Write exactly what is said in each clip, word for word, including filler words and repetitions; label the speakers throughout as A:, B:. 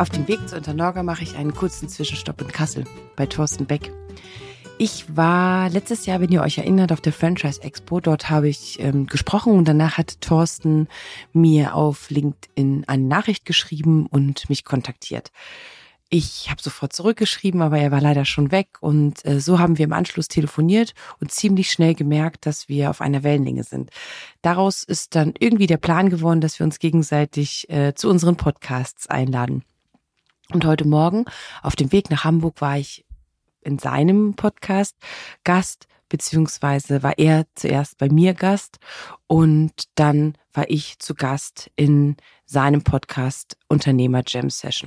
A: Auf dem Weg zur Unternorga mache ich einen kurzen Zwischenstopp in Kassel bei Thorsten Beck. Ich war letztes Jahr, wenn ihr euch erinnert, auf der Franchise Expo. Dort habe ich ähm, gesprochen und danach hat Thorsten mir auf LinkedIn eine Nachricht geschrieben und mich kontaktiert. Ich habe sofort zurückgeschrieben, aber er war leider schon weg und äh, so haben wir im Anschluss telefoniert und ziemlich schnell gemerkt, dass wir auf einer Wellenlänge sind. Daraus ist dann irgendwie der Plan geworden, dass wir uns gegenseitig äh, zu unseren Podcasts einladen. Und heute Morgen auf dem Weg nach Hamburg war ich in seinem Podcast Gast, beziehungsweise war er zuerst bei mir Gast und dann war ich zu Gast in seinem Podcast Unternehmer Jam Session.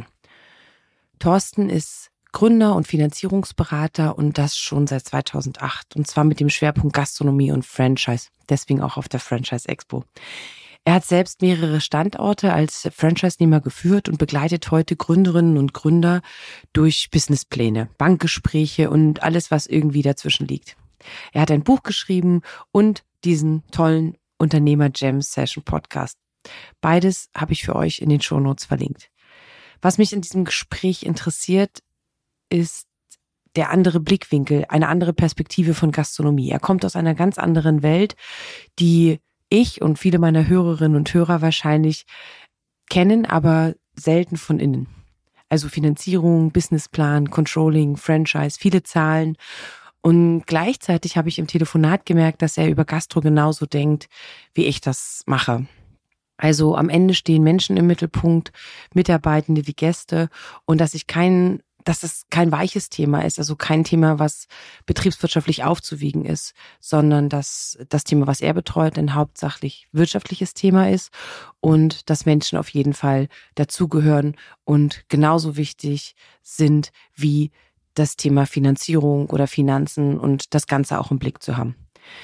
A: Thorsten ist Gründer und Finanzierungsberater und das schon seit zweitausendacht und zwar mit dem Schwerpunkt Gastronomie und Franchise, deswegen auch auf der Franchise Expo. Er hat selbst mehrere Standorte als Franchise-Nehmer geführt und begleitet heute Gründerinnen und Gründer durch Businesspläne, Bankgespräche und alles, was irgendwie dazwischen liegt. Er hat ein Buch geschrieben und diesen tollen Unternehmer Jam Session Podcast. Beides habe ich für euch in den Shownotes verlinkt. Was mich in diesem Gespräch interessiert, ist der andere Blickwinkel, eine andere Perspektive von Gastronomie. Er kommt aus einer ganz anderen Welt, die ich und viele meiner Hörerinnen und Hörer wahrscheinlich kennen, aber selten von innen. Also Finanzierung, Businessplan, Controlling, Franchise, viele Zahlen. Und gleichzeitig habe ich im Telefonat gemerkt, dass er über Gastro genauso denkt, wie ich das mache. Also am Ende stehen Menschen im Mittelpunkt, Mitarbeitende wie Gäste und dass ich kein, dass das kein weiches Thema ist, also kein Thema, was betriebswirtschaftlich aufzuwiegen ist, sondern dass das Thema, was er betreut, ein hauptsächlich wirtschaftliches Thema ist und dass Menschen auf jeden Fall dazugehören und genauso wichtig sind wie das Thema Finanzierung oder Finanzen und das Ganze auch im Blick zu haben.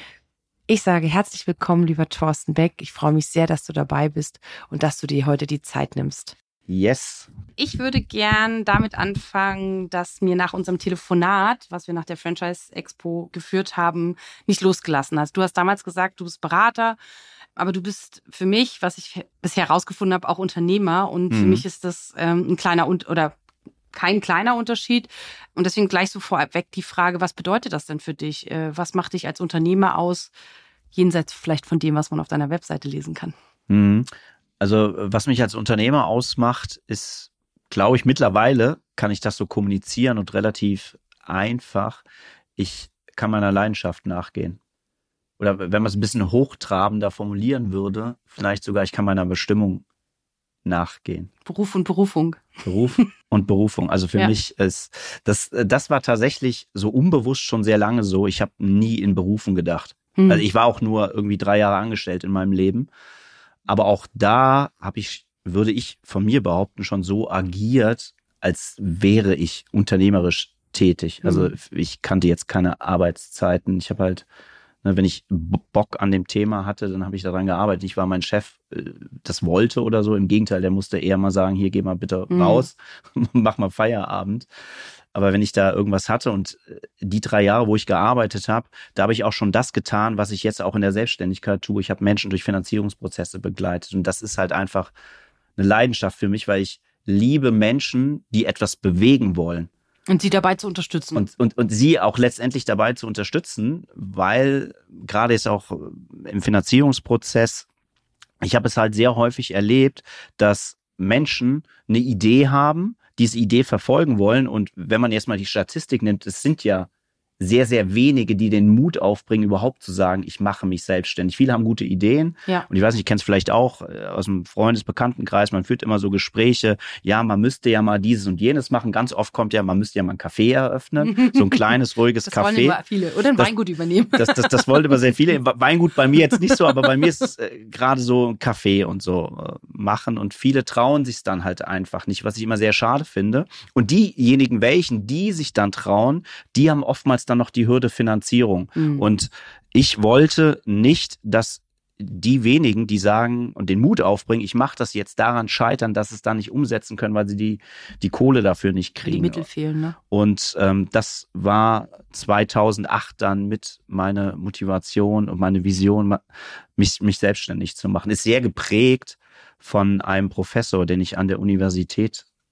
A: Ich sage herzlich willkommen, lieber Thorsten Beck. Ich freue mich sehr, dass du dabei bist und dass du dir heute die Zeit nimmst.
B: Yes.
A: Ich würde gern damit anfangen, dass mir nach unserem Telefonat, was wir nach der Franchise Expo geführt haben, nicht losgelassen hast. Du hast damals gesagt, du bist Berater, aber du bist für mich, was ich bisher herausgefunden habe, auch Unternehmer. Und mhm. für mich ist das ähm, ein kleiner und oder kein kleiner Unterschied. Und deswegen gleich so vorab die Frage, was bedeutet das denn für dich? Äh, was macht dich als Unternehmer aus, jenseits vielleicht von dem, was man auf deiner Webseite lesen kann?
B: Mhm. Also was mich als Unternehmer ausmacht, ist, glaube ich, mittlerweile kann ich das so kommunizieren und relativ einfach. Ich kann meiner Leidenschaft nachgehen. Oder wenn man es ein bisschen hochtrabender formulieren würde, vielleicht sogar, ich kann meiner Bestimmung nachgehen.
A: Beruf und Berufung.
B: Beruf und Berufung. Also für ja. mich ist das, das war tatsächlich so unbewusst schon sehr lange so. Ich habe nie in Berufen gedacht. Hm. Also ich war auch nur irgendwie drei Jahre angestellt in meinem Leben. Aber auch da habe ich, würde ich von mir behaupten, schon so agiert, als wäre ich unternehmerisch tätig. Also mhm. ich kannte jetzt keine Arbeitszeiten. Ich habe halt, ne, wenn ich Bock an dem Thema hatte, dann habe ich daran gearbeitet. Ich war mein Chef, das wollte oder so. Im Gegenteil, der musste eher mal sagen, hier, geh mal bitte mhm. raus, mach mal Feierabend. Aber wenn ich da irgendwas hatte und die drei Jahre, wo ich gearbeitet habe, da habe ich auch schon das getan, was ich jetzt auch in der Selbstständigkeit tue. Ich habe Menschen durch Finanzierungsprozesse begleitet und das ist halt einfach eine Leidenschaft für mich, weil ich liebe Menschen, die etwas bewegen wollen.
A: Und sie dabei zu unterstützen.
B: Und, und, und sie auch letztendlich dabei zu unterstützen, weil gerade jetzt auch im Finanzierungsprozess, ich habe es halt sehr häufig erlebt, dass Menschen eine Idee haben, diese Idee verfolgen wollen. Und wenn man jetzt mal die Statistik nimmt, es sind ja sehr, sehr wenige, die den Mut aufbringen, überhaupt zu sagen, ich mache mich selbstständig. Viele haben gute Ideen. Ja. Und ich weiß nicht, ich kenne es vielleicht auch aus dem Freundesbekanntenkreis. Man führt immer so Gespräche. Ja, man müsste ja mal dieses und jenes machen. Ganz oft kommt ja, man müsste ja mal ein Café eröffnen. So ein kleines, ruhiges
A: das
B: Café.
A: Das wollen immer viele. Oder ein
B: das,
A: Weingut übernehmen.
B: Das, das, das wollte immer sehr viele. Weingut bei mir jetzt nicht so, aber bei mir ist es äh, gerade so ein Café und so äh, machen. Und viele trauen sich dann halt einfach nicht, was ich immer sehr schade finde. Und diejenigen, welchen, die sich dann trauen, die haben oftmals dann noch die Hürde Finanzierung. Mhm. Und ich wollte nicht, dass die wenigen, die sagen und den Mut aufbringen, ich mache das jetzt, daran scheitern, dass es da nicht umsetzen können, weil sie die, die Kohle dafür nicht kriegen.
A: Die Mittel fehlen, ne?
B: Und ähm, das war zweitausendacht dann mit meiner Motivation und meine Vision, mich, mich selbstständig zu machen. Ist sehr geprägt von einem Professor, den ich an der Universität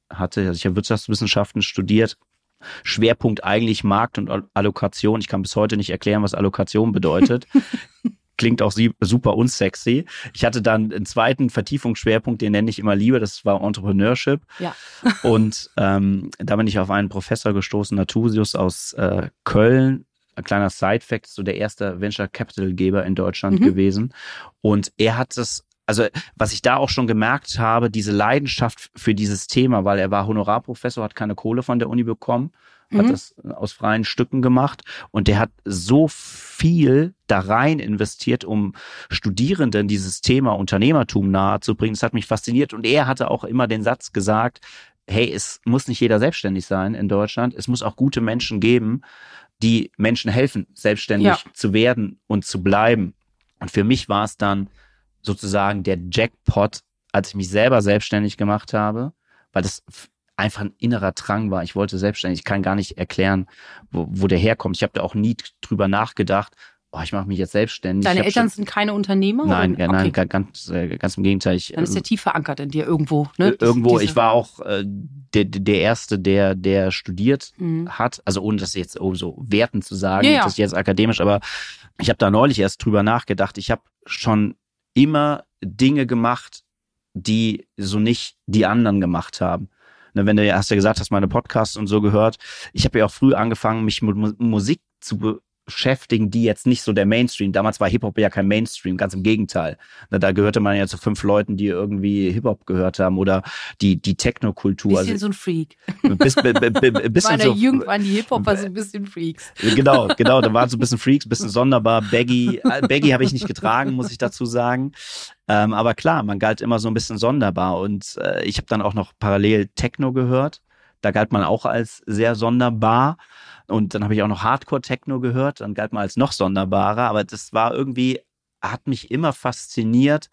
B: hatte. Also ich habe Wirtschaftswissenschaften studiert. Schwerpunkt eigentlich Markt und Allokation. Ich kann bis heute nicht erklären, was Allokation bedeutet. Klingt auch super unsexy. Ich hatte dann einen zweiten Vertiefungsschwerpunkt, den nenne ich immer lieber, das war Entrepreneurship.
A: Ja.
B: Und ähm, da bin ich auf einen Professor gestoßen, Natusius aus äh, Köln. Ein kleiner Side-Fact, so der erste Venture-Capital-Geber in Deutschland mhm. gewesen. Und er hat das, also was ich da auch schon gemerkt habe, diese Leidenschaft für dieses Thema, weil er war Honorarprofessor, hat keine Kohle von der Uni bekommen, hat mhm. das aus freien Stücken gemacht und der hat so viel da rein investiert, um Studierenden dieses Thema Unternehmertum nahezubringen. Das hat mich fasziniert und er hatte auch immer den Satz gesagt, hey, es muss nicht jeder selbstständig sein in Deutschland, es muss auch gute Menschen geben, die Menschen helfen, selbstständig ja. zu werden und zu bleiben. Und für mich war es dann sozusagen der Jackpot, als ich mich selber selbstständig gemacht habe, weil das einfach ein innerer Drang war. Ich wollte selbstständig, ich kann gar nicht erklären, wo, wo der herkommt. Ich habe da auch nie drüber nachgedacht, oh, ich mache mich jetzt selbstständig.
A: Deine Eltern
B: schon,
A: sind keine Unternehmer?
B: Nein,
A: oder?
B: Ja, nein,
A: okay.
B: ganz, ganz im Gegenteil. Ich,
A: Dann ist der tief verankert in dir irgendwo. Ne?
B: Irgendwo,
A: Diese,
B: ich war auch äh, der, der Erste, der, der studiert mhm. hat, also ohne das jetzt oh, so werten zu sagen,
A: ja, ja.
B: das ist jetzt akademisch, aber ich habe da neulich erst drüber nachgedacht. Ich habe schon immer Dinge gemacht, die so nicht die anderen gemacht haben. Ne, wenn du, hast ja gesagt, hast meine Podcasts und so gehört. Ich habe ja auch früh angefangen, mich mit Mu- Musik zu beschäftigen, die jetzt nicht so der Mainstream. Damals war Hip-Hop ja kein Mainstream, ganz im Gegenteil. Ne, da gehörte man ja zu fünf Leuten, die irgendwie Hip-Hop gehört haben oder die die Techno-Kultur.
A: Bisschen
B: also,
A: so ein Freak.
B: Bis, b, b, b, bisschen
A: Meiner
B: so,
A: Jugend waren die Hip-Hopper so ein bisschen Freaks.
B: Genau, genau, da waren so ein bisschen Freaks, ein bisschen sonderbar. Baggy, Baggy habe ich nicht getragen, muss ich dazu sagen. Ähm, aber klar, man galt immer so ein bisschen sonderbar und äh, ich habe dann auch noch parallel Techno gehört. Da galt man auch als sehr sonderbar und dann habe ich auch noch Hardcore-Techno gehört, dann galt man als noch sonderbarer, aber das war irgendwie, hat mich immer fasziniert,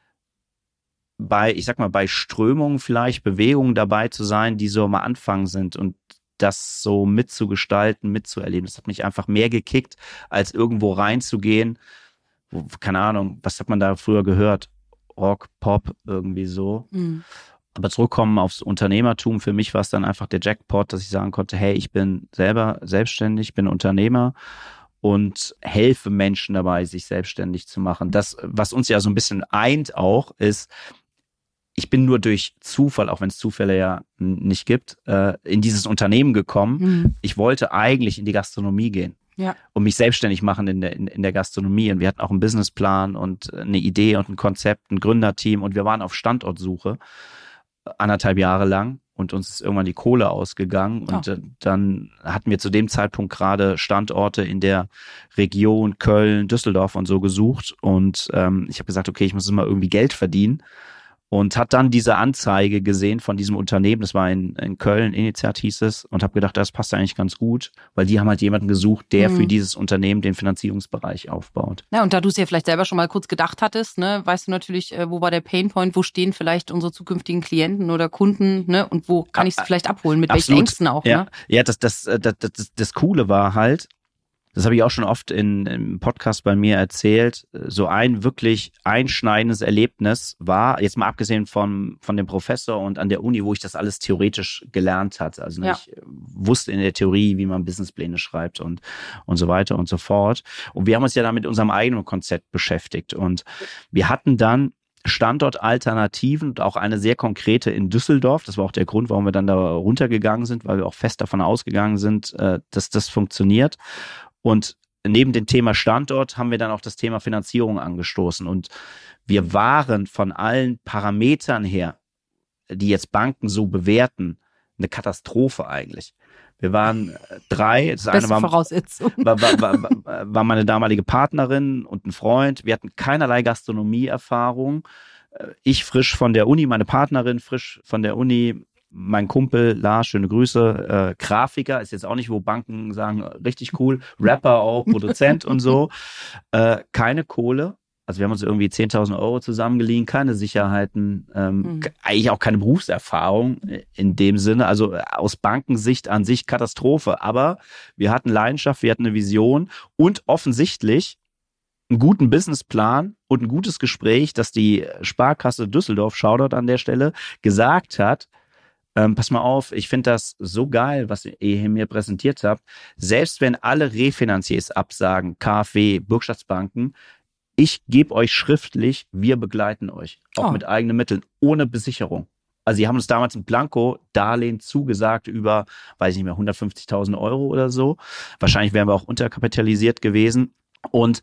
B: bei, ich sag mal, bei Strömungen vielleicht, Bewegungen dabei zu sein, die so am Anfang sind und das so mitzugestalten, mitzuerleben. Das hat mich einfach mehr gekickt, als irgendwo reinzugehen. Wo, keine Ahnung, was hat man da früher gehört? Rock, Pop, irgendwie so. Mhm. Aber zurückkommen aufs Unternehmertum, für mich war es dann einfach der Jackpot, dass ich sagen konnte, hey, ich bin selber selbstständig, bin Unternehmer und helfe Menschen dabei, sich selbstständig zu machen. Das, was uns ja so ein bisschen eint auch, ist, ich bin nur durch Zufall, auch wenn es Zufälle ja nicht gibt, äh, in dieses Unternehmen gekommen. Mhm. Ich wollte eigentlich in die Gastronomie gehen. Ja. Und mich selbstständig machen in der, in, in der Gastronomie. Und wir hatten auch einen Businessplan und eine Idee und ein Konzept, ein Gründerteam. Und wir waren auf Standortsuche anderthalb Jahre lang. Und uns ist irgendwann die Kohle ausgegangen. Und oh. dann hatten wir zu dem Zeitpunkt gerade Standorte in der Region Köln, Düsseldorf und so gesucht. Und ähm, ich habe gesagt, okay, ich muss immer irgendwie Geld verdienen. Und hat dann diese Anzeige gesehen von diesem Unternehmen, das war in, in Köln, Initiat hieß es, und habe gedacht, das passt eigentlich ganz gut, weil die haben halt jemanden gesucht, der mhm. für dieses Unternehmen den Finanzierungsbereich aufbaut.
A: Ja, und da du es ja vielleicht selber schon mal kurz gedacht hattest, ne, weißt du natürlich, wo war der Painpoint, wo stehen vielleicht unsere zukünftigen Klienten oder Kunden, ne, und wo kann ich es vielleicht abholen, mit Absolut. welchen Ängsten auch.
B: Ja,
A: ne?
B: ja das, das, das, das, das Coole war halt, das habe ich auch schon oft in, im Podcast bei mir erzählt, so ein wirklich einschneidendes Erlebnis war, jetzt mal abgesehen von, von dem Professor und an der Uni, wo ich das alles theoretisch gelernt hatte. Also ja. ich wusste in der Theorie, wie man Businesspläne schreibt und, und so weiter und so fort. Und wir haben uns ja dann mit unserem eigenen Konzept beschäftigt. Und wir hatten dann Standortalternativen und auch eine sehr konkrete in Düsseldorf. Das war auch der Grund, warum wir dann da runtergegangen sind, weil wir auch fest davon ausgegangen sind, dass das funktioniert. Und neben dem Thema Standort haben wir dann auch das Thema Finanzierung angestoßen. Und wir waren von allen Parametern her, die jetzt Banken so bewerten, eine Katastrophe eigentlich. Wir waren drei. Das
A: Beste
B: eine war,
A: Voraussetzung.
B: War, war, war, war meine damalige Partnerin und ein Freund. Wir hatten keinerlei Gastronomieerfahrung. Ich frisch von der Uni, meine Partnerin frisch von der Uni. Mein Kumpel Lars, schöne Grüße, äh, Grafiker, ist jetzt auch nicht, wo Banken sagen, richtig cool, Rapper auch, Produzent und so. Äh, keine Kohle, also wir haben uns irgendwie zehntausend Euro zusammengeliehen, keine Sicherheiten, ähm, mhm. eigentlich auch keine Berufserfahrung in dem Sinne, also aus Bankensicht an sich Katastrophe, aber wir hatten Leidenschaft, wir hatten eine Vision und offensichtlich einen guten Businessplan und ein gutes Gespräch, dass die Sparkasse Düsseldorf, Shoutout an der Stelle, gesagt hat, ähm, pass mal auf, ich finde das so geil, was ihr mir präsentiert habt. Selbst wenn alle Refinanziers absagen, KfW, Bürgschaftsbanken, ich gebe euch schriftlich, wir begleiten euch, auch oh. mit eigenen Mitteln, ohne Besicherung. Also sie haben uns damals ein Blanko-Darlehen zugesagt über, weiß ich nicht mehr, hundertfünfzigtausend Euro oder so. Wahrscheinlich wären wir auch unterkapitalisiert gewesen. Und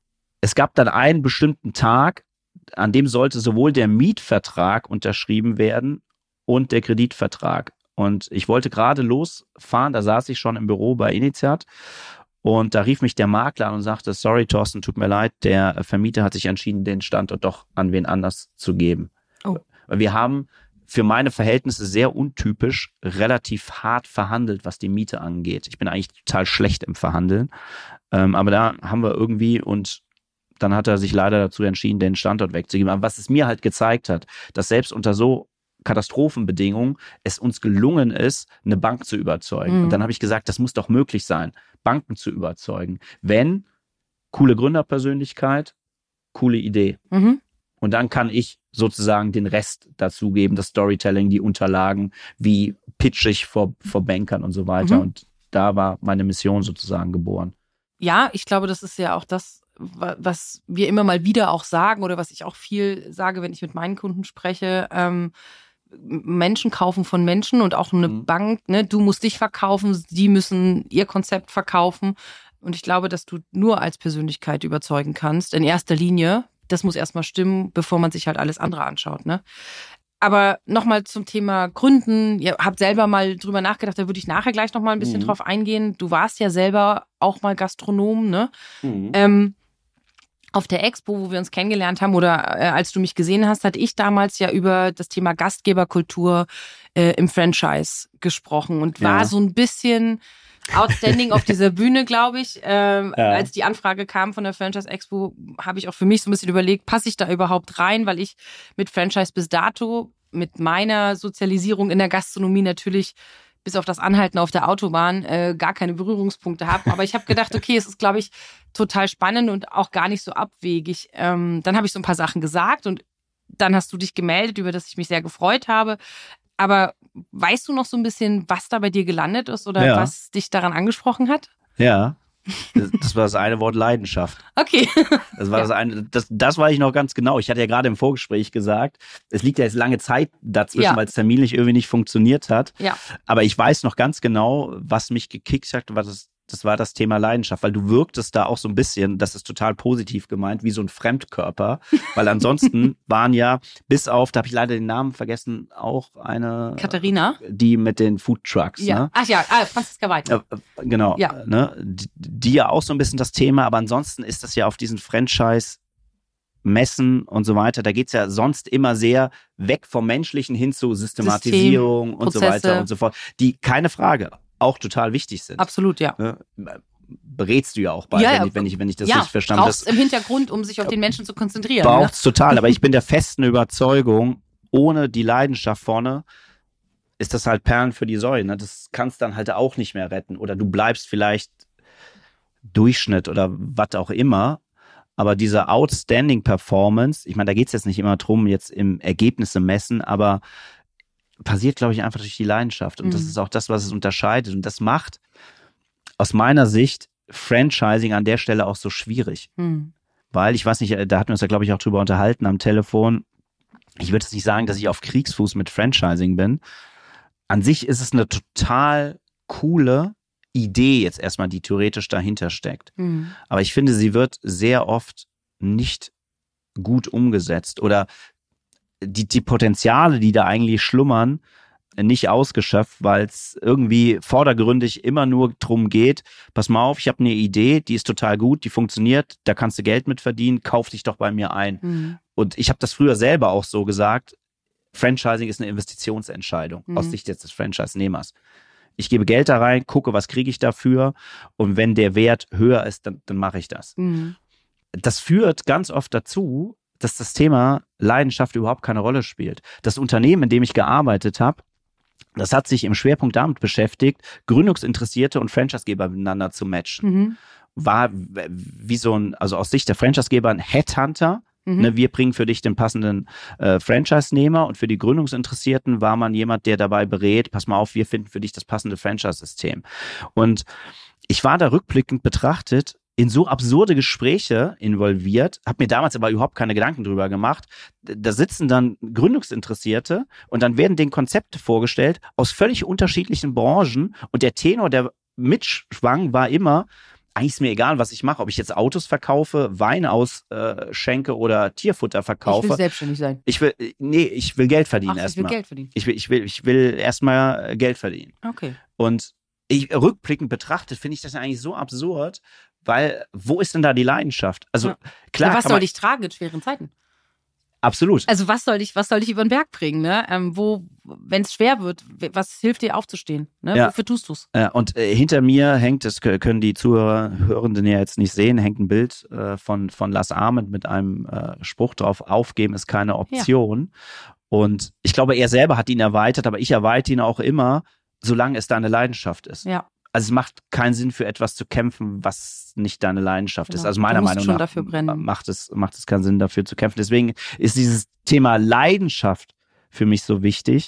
B: es gab dann einen bestimmten Tag, an dem sollte sowohl der Mietvertrag unterschrieben werden und der Kreditvertrag. Und ich wollte gerade losfahren, da saß ich schon im Büro bei Initiat. Und da rief mich der Makler an und sagte, sorry Thorsten, tut mir leid, der Vermieter hat sich entschieden, den Standort doch an wen anders zu geben. Oh. Wir haben für meine Verhältnisse sehr untypisch relativ hart verhandelt, was die Miete angeht. Ich bin eigentlich total schlecht im Verhandeln. Ähm, aber da haben wir irgendwie, und dann hat er sich leider dazu entschieden, den Standort wegzugeben. Aber was es mir halt gezeigt hat, dass selbst unter so Katastrophenbedingungen es uns gelungen ist, eine Bank zu überzeugen. Mhm. Und dann habe ich gesagt, das muss doch möglich sein, Banken zu überzeugen. Wenn, coole Gründerpersönlichkeit, coole Idee. Mhm. Und dann kann ich sozusagen den Rest dazugeben, das Storytelling, die Unterlagen, wie pitch ich vor, vor Bankern und so weiter. Mhm. Und da war meine Mission sozusagen geboren.
A: Ja, ich glaube, das ist ja auch das, was wir immer mal wieder auch sagen oder was ich auch viel sage, wenn ich mit meinen Kunden spreche. Ähm, Menschen kaufen von Menschen und auch eine mhm. Bank, ne, du musst dich verkaufen, die müssen ihr Konzept verkaufen. Und ich glaube, dass du nur als Persönlichkeit überzeugen kannst, in erster Linie. Das muss erstmal stimmen, bevor man sich halt alles andere anschaut, ne? Aber nochmal zum Thema Gründen. Ihr habt selber mal drüber nachgedacht, da würde ich nachher gleich nochmal ein bisschen mhm. drauf eingehen. Du warst ja selber auch mal Gastronom, ne? Mhm. Ähm, auf der Expo, wo wir uns kennengelernt haben oder äh, als du mich gesehen hast, hatte ich damals ja über das Thema Gastgeberkultur äh, im Franchise gesprochen und war ja. so ein bisschen outstanding auf dieser Bühne, glaube ich. Ähm, ja. Als die Anfrage kam von der Franchise Expo, habe ich auch für mich so ein bisschen überlegt, passe ich da überhaupt rein, weil ich mit Franchise bis dato, mit meiner Sozialisierung in der Gastronomie natürlich bis auf das Anhalten auf der Autobahn äh, gar keine Berührungspunkte habe. Aber ich habe gedacht, okay, es ist, glaube ich, total spannend und auch gar nicht so abwegig. Ähm, dann habe ich so ein paar Sachen gesagt und dann hast du dich gemeldet, über das ich mich sehr gefreut habe. Aber weißt du noch so ein bisschen, was da bei dir gelandet ist oder ja. was dich daran angesprochen hat?
B: Ja, das, das war das eine Wort Leidenschaft.
A: Okay.
B: Das war ja. das eine, das, das weiß ich noch ganz genau. Ich hatte ja gerade im Vorgespräch gesagt, es liegt ja jetzt lange Zeit dazwischen, ja. weil es terminlich irgendwie nicht funktioniert hat. Ja. Aber ich weiß noch ganz genau, was mich gekickt hat, was das Das war das Thema Leidenschaft, weil du wirktest da auch so ein bisschen, das ist total positiv gemeint, wie so ein Fremdkörper, weil ansonsten waren ja, bis auf, da habe ich leider den Namen vergessen, auch eine
A: Katharina,
B: die mit den Foodtrucks.
A: Ja.
B: Ne?
A: Ach ja, ah, Franziska Weidner.
B: Äh, genau, ja. ne? die, die ja auch so ein bisschen das Thema, aber ansonsten ist das ja auf diesen Franchise Messen und so weiter, da geht's ja sonst immer sehr weg vom Menschlichen hin zu Systematisierung System, und Prozesse. So weiter und so fort, die, keine Frage, auch total wichtig sind.
A: Absolut, ja.
B: Berätst du ja auch bei,
A: ja,
B: wenn, ich, wenn, ich, wenn ich das
A: ja,
B: richtig verstanden habe.
A: Brauchst im Hintergrund, um sich auf den Menschen zu konzentrieren.
B: Braucht's
A: ne?
B: total, aber ich bin der festen Überzeugung, ohne die Leidenschaft vorne ist das halt Perlen für die Säue. Ne? Das kannst dann halt auch nicht mehr retten. Oder du bleibst vielleicht Durchschnitt oder was auch immer. Aber diese Outstanding Performance, ich meine, da geht's jetzt nicht immer drum, jetzt im Ergebnisse messen, aber passiert, glaube ich, einfach durch die Leidenschaft. Und mhm. das ist auch das, was es unterscheidet. Und das macht aus meiner Sicht Franchising an der Stelle auch so schwierig. Mhm. Weil, ich weiß nicht, da hatten wir uns ja, glaube ich, auch drüber unterhalten am Telefon. Ich würde jetzt nicht sagen, dass ich auf Kriegsfuß mit Franchising bin. An sich ist es eine total coole Idee jetzt erstmal, die theoretisch dahinter steckt. Mhm. Aber ich finde, sie wird sehr oft nicht gut umgesetzt oder die, die Potenziale, die da eigentlich schlummern, nicht ausgeschöpft, weil es irgendwie vordergründig immer nur drum geht, pass mal auf, ich habe eine Idee, die ist total gut, die funktioniert, da kannst du Geld mit verdienen, kauf dich doch bei mir ein. Mhm. Und ich habe das früher selber auch so gesagt, Franchising ist eine Investitionsentscheidung mhm. aus Sicht jetzt des Franchise-Nehmers. Ich gebe Geld da rein, gucke, was kriege ich dafür und wenn der Wert höher ist, dann, dann mache ich das. Mhm. Das führt ganz oft dazu, dass das Thema Leidenschaft überhaupt keine Rolle spielt. Das Unternehmen, in dem ich gearbeitet habe, das hat sich im Schwerpunkt damit beschäftigt, Gründungsinteressierte und Franchisegeber miteinander zu matchen. Mhm. War wie so ein, also aus Sicht der Franchisegeber ein Headhunter Mhm. Ne, wir bringen für dich den passenden äh, Franchise-Nehmer und für die Gründungsinteressierten war man jemand, der dabei berät, pass mal auf, wir finden für dich das passende Franchise-System. Und ich war da rückblickend betrachtet in so absurde Gespräche involviert, habe mir damals aber überhaupt keine Gedanken drüber gemacht. Da sitzen dann Gründungsinteressierte und dann werden denen Konzepte vorgestellt aus völlig unterschiedlichen Branchen und der Tenor, der mitschwang, war immer, eigentlich ist mir egal, was ich mache, ob ich jetzt Autos verkaufe, Wein ausschenke äh, oder Tierfutter verkaufe.
A: Ich will selbstständig sein.
B: Ich will, nee, ich will Geld verdienen
A: erstmal. Ich will Geld verdienen.
B: Ich will, ich will, ich will erstmal Geld verdienen.
A: Okay.
B: Und ich, rückblickend betrachtet, finde ich das eigentlich so absurd, weil, wo ist denn da die Leidenschaft? Also,
A: ja.
B: klar.
A: Ja, was
B: kann
A: soll
B: man,
A: dich tragen in schweren Zeiten?
B: Absolut.
A: Also was soll dich, was soll dich über den Berg bringen, ne? Ähm, wo, wenn es schwer wird, was hilft dir aufzustehen? Ne?
B: Ja.
A: Wofür tust du's?
B: Ja, und äh, hinter mir hängt, das können die Zuhörer, Hörenden ja jetzt nicht sehen, hängt ein Bild äh, von, von Lars Ament mit einem äh, Spruch drauf, aufgeben ist keine Option. Ja. Und ich glaube, er selber hat ihn erweitert, aber ich erweitere ihn auch immer, solange es deine Leidenschaft ist.
A: Ja.
B: Also es macht keinen Sinn, für etwas zu kämpfen, was nicht deine Leidenschaft
A: genau.
B: ist. Also meiner Meinung nach
A: dafür brennen.
B: macht es, macht es keinen Sinn, dafür zu kämpfen. Deswegen ist dieses Thema Leidenschaft für mich so wichtig.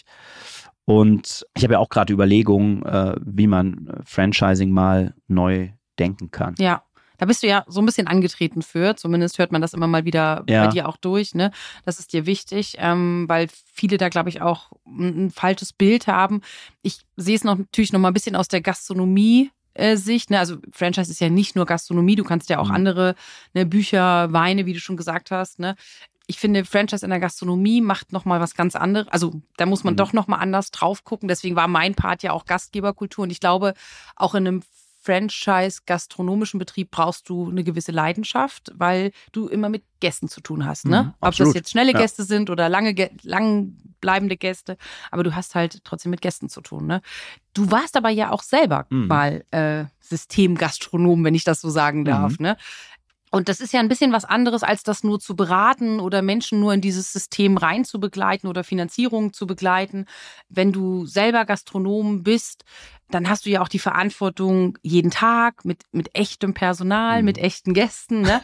B: Und ich habe ja auch gerade Überlegungen, äh, wie man Franchising mal neu denken kann.
A: Ja. Da bist du ja so ein bisschen angetreten für, zumindest hört man das immer mal wieder
B: ja.
A: bei dir auch durch, ne? Das ist dir wichtig, ähm, weil viele da, glaube ich, auch ein, ein falsches Bild haben. Ich sehe es noch natürlich noch mal ein bisschen aus der Gastronomie-Sicht, ne? Also Franchise ist ja nicht nur Gastronomie, du kannst ja auch mhm. andere, ne, Bücher, Weine, wie du schon gesagt hast, ne? Ich finde, Franchise in der Gastronomie macht noch mal was ganz anderes. Also da muss man mhm. doch noch mal anders drauf gucken. Deswegen war mein Part ja auch Gastgeberkultur und ich glaube, auch in einem Franchise-gastronomischen Betrieb brauchst du eine gewisse Leidenschaft, weil du immer mit Gästen zu tun hast, ne? Mhm, Ob
B: absolut.
A: das jetzt schnelle
B: ja.
A: Gäste sind oder lange, lang bleibende Gäste, aber du hast halt trotzdem mit Gästen zu tun, ne? Du warst aber ja auch selber mhm. mal äh, Systemgastronom, wenn ich das so sagen darf, mhm. ne? Und das ist ja ein bisschen was anderes, als das nur zu beraten oder Menschen nur in dieses System rein zu begleiten oder Finanzierung zu begleiten. Wenn du selber Gastronom bist, dann hast du ja auch die Verantwortung jeden Tag mit, mit echtem Personal, mhm. mit echten Gästen. Ne?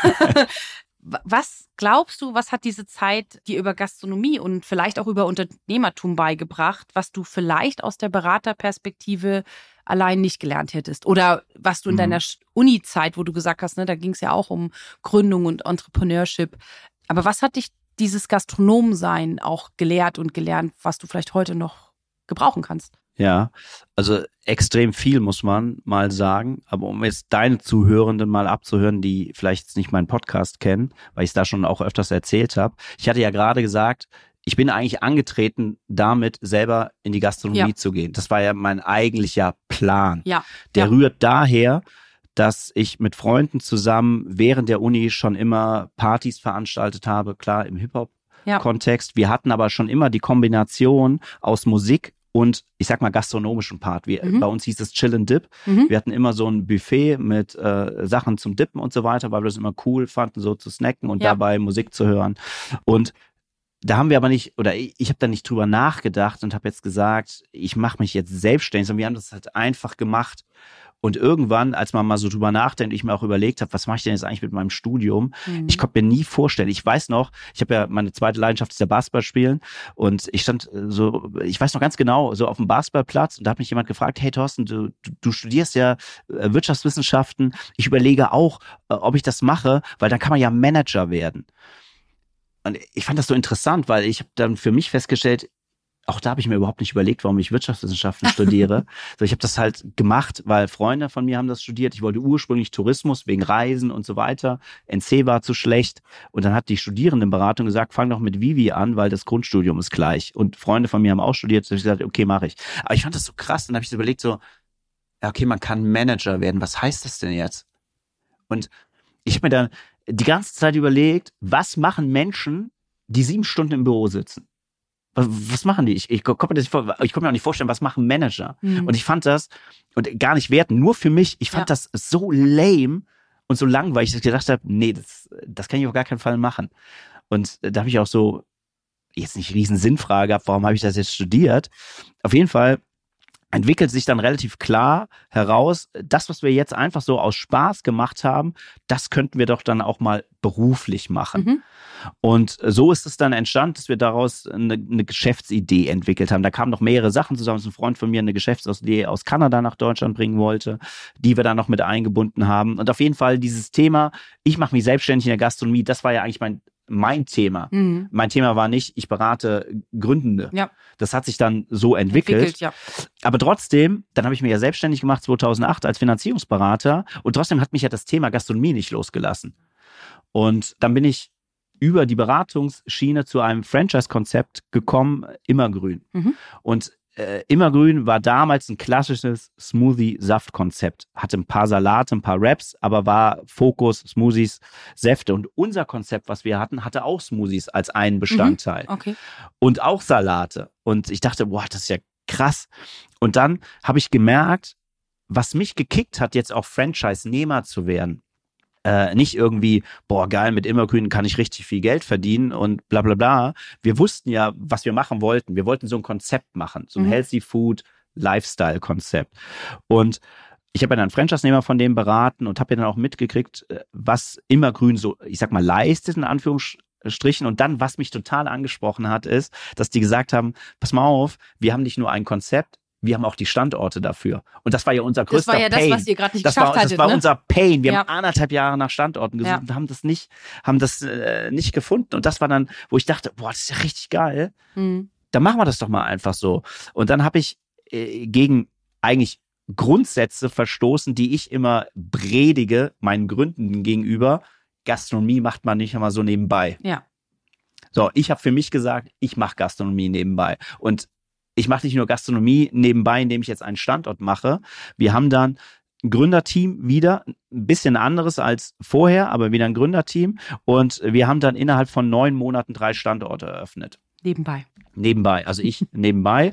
A: Was glaubst du, was hat diese Zeit dir über Gastronomie und vielleicht auch über Unternehmertum beigebracht, was du vielleicht aus der Beraterperspektive allein nicht gelernt hättest? Oder was du in mhm. deiner Uni-Zeit, wo du gesagt hast, ne, da ging es ja auch um Gründung und Entrepreneurship. Aber was hat dich dieses Gastronomsein auch gelehrt und gelernt, was du vielleicht heute noch gebrauchen kannst?
B: Ja, also extrem viel, muss man mal sagen. Aber um jetzt deine Zuhörenden mal abzuhören, die vielleicht jetzt nicht meinen Podcast kennen, weil ich es da schon auch öfters erzählt habe. Ich hatte ja gerade gesagt, ich bin eigentlich angetreten, damit selber in die Gastronomie ja. zu gehen. Das war ja mein eigentlicher Plan.
A: Ja.
B: Der
A: ja.
B: rührt daher, dass ich mit Freunden zusammen während der Uni schon immer Partys veranstaltet habe, klar im Hip-Hop-Kontext. Ja. Wir hatten aber schon immer die Kombination aus Musik und ich sag mal gastronomischen Part. Wir, mhm. Bei uns hieß es Chill and Dip. Mhm. Wir hatten immer so ein Buffet mit äh, Sachen zum Dippen und so weiter, weil wir das immer cool fanden, so zu snacken und ja. dabei Musik zu hören. Und da haben wir aber nicht, oder ich, ich habe da nicht drüber nachgedacht und habe jetzt gesagt, ich mache mich jetzt selbstständig, sondern wir haben das halt einfach gemacht. Und irgendwann, als man mal so drüber nachdenkt, ich mir auch überlegt habe, was mache ich denn jetzt eigentlich mit meinem Studium? Mhm. Ich konnte mir nie vorstellen. Ich weiß noch, ich habe ja, meine zweite Leidenschaft ist ja Basketball spielen. Und ich stand so, ich weiß noch ganz genau, so auf dem Basketballplatz und da hat mich jemand gefragt, hey Thorsten, du, du, du studierst ja Wirtschaftswissenschaften. Ich überlege auch, ob ich das mache, weil dann kann man ja Manager werden. Und ich fand das so interessant, weil ich habe dann für mich festgestellt, auch da habe ich mir überhaupt nicht überlegt, warum ich Wirtschaftswissenschaften studiere. So, ich habe das halt gemacht, weil Freunde von mir haben das studiert. Ich wollte ursprünglich Tourismus wegen Reisen und so weiter. N C war zu schlecht. Und dann hat die Studierendenberatung gesagt, fang doch mit Vivi an, weil das Grundstudium ist gleich. Und Freunde von mir haben auch studiert. Da habe ich gesagt, okay, mache ich. Aber ich fand das so krass. Dann habe ich so überlegt, so, ja, okay, man kann Manager werden. Was heißt das denn jetzt? Und ich habe mir dann die ganze Zeit überlegt, was machen Menschen, die sieben Stunden im Büro sitzen? Was, was machen die? Ich, ich konnte mir, das, ich konnte mir auch nicht vorstellen, was machen Manager? Mhm. Und ich fand das, und gar nicht werten, nur für mich, ich fand ja. das so lame und so langweilig, dass ich gedacht habe, nee, das, das kann ich auf gar keinen Fall machen. Und da habe ich auch so, jetzt nicht riesen Sinnfrage gehabt, warum habe ich das jetzt studiert? Auf jeden Fall entwickelt sich dann relativ klar heraus, das, was wir jetzt einfach so aus Spaß gemacht haben, das könnten wir doch dann auch mal beruflich machen. Mhm. Und so ist es dann entstanden, dass wir daraus eine, eine Geschäftsidee entwickelt haben. Da kamen noch mehrere Sachen zusammen, dass ein Freund von mir eine Geschäftsidee aus Kanada nach Deutschland bringen wollte, die wir dann noch mit eingebunden haben. Und auf jeden Fall dieses Thema, ich mache mich selbstständig in der Gastronomie, das war ja eigentlich mein mein Thema. Mhm. Mein Thema war nicht, ich berate Gründende. Ja. Das hat sich dann so entwickelt. entwickelt ja. Aber trotzdem, dann habe ich mich ja selbstständig gemacht zweitausendacht als Finanzierungsberater und trotzdem hat mich ja das Thema Gastronomie nicht losgelassen. Und dann bin ich über die Beratungsschiene zu einem Franchise-Konzept gekommen, Immergrün. Mhm. Und äh, Immergrün war damals ein klassisches Smoothie-Saft-Konzept. Hatte ein paar Salate, ein paar Wraps, aber war Fokus, Smoothies, Säfte. Und unser Konzept, was wir hatten, hatte auch Smoothies als einen Bestandteil. Mhm. Okay. Und auch Salate. Und ich dachte, boah, das ist ja krass. Und dann habe ich gemerkt, was mich gekickt hat, jetzt auch Franchise-Nehmer zu werden. Äh, nicht irgendwie, boah, geil, mit Immergrün kann ich richtig viel Geld verdienen und bla bla bla. Wir wussten ja, was wir machen wollten. Wir wollten so ein Konzept machen, so ein mhm. Healthy Food Lifestyle-Konzept. Und ich habe ja dann einen Franchise-Nehmer von dem beraten und habe ja dann auch mitgekriegt, was Immergrün so, ich sag mal, leistet, in Anführungsstrichen. Und dann, was mich total angesprochen hat, ist, dass die gesagt haben, pass mal auf, wir haben nicht nur ein Konzept, wir haben auch die Standorte dafür. Und das war ja unser größter Pain. Das war ja Pain. Das, was ihr gerade nicht das geschafft war, hattet. Das war ne? unser Pain. Wir ja. haben anderthalb Jahre nach Standorten gesucht ja. und haben das nicht, haben das äh, nicht gefunden. Und das war dann, wo ich dachte, boah, das ist ja richtig geil. Mhm. Dann machen wir das doch mal einfach so. Und dann habe ich äh, gegen eigentlich Grundsätze verstoßen, die ich immer predige, meinen Gründenden gegenüber. Gastronomie macht man nicht immer so nebenbei. Ja. So, ich habe für mich gesagt, ich mache Gastronomie nebenbei. Und ich mache nicht nur Gastronomie nebenbei, indem ich jetzt einen Standort mache. Wir haben dann ein Gründerteam wieder, ein bisschen anderes als vorher, aber wieder ein Gründerteam. Und wir haben dann innerhalb von neun Monaten drei Standorte eröffnet.
A: Nebenbei.
B: Nebenbei, also ich nebenbei.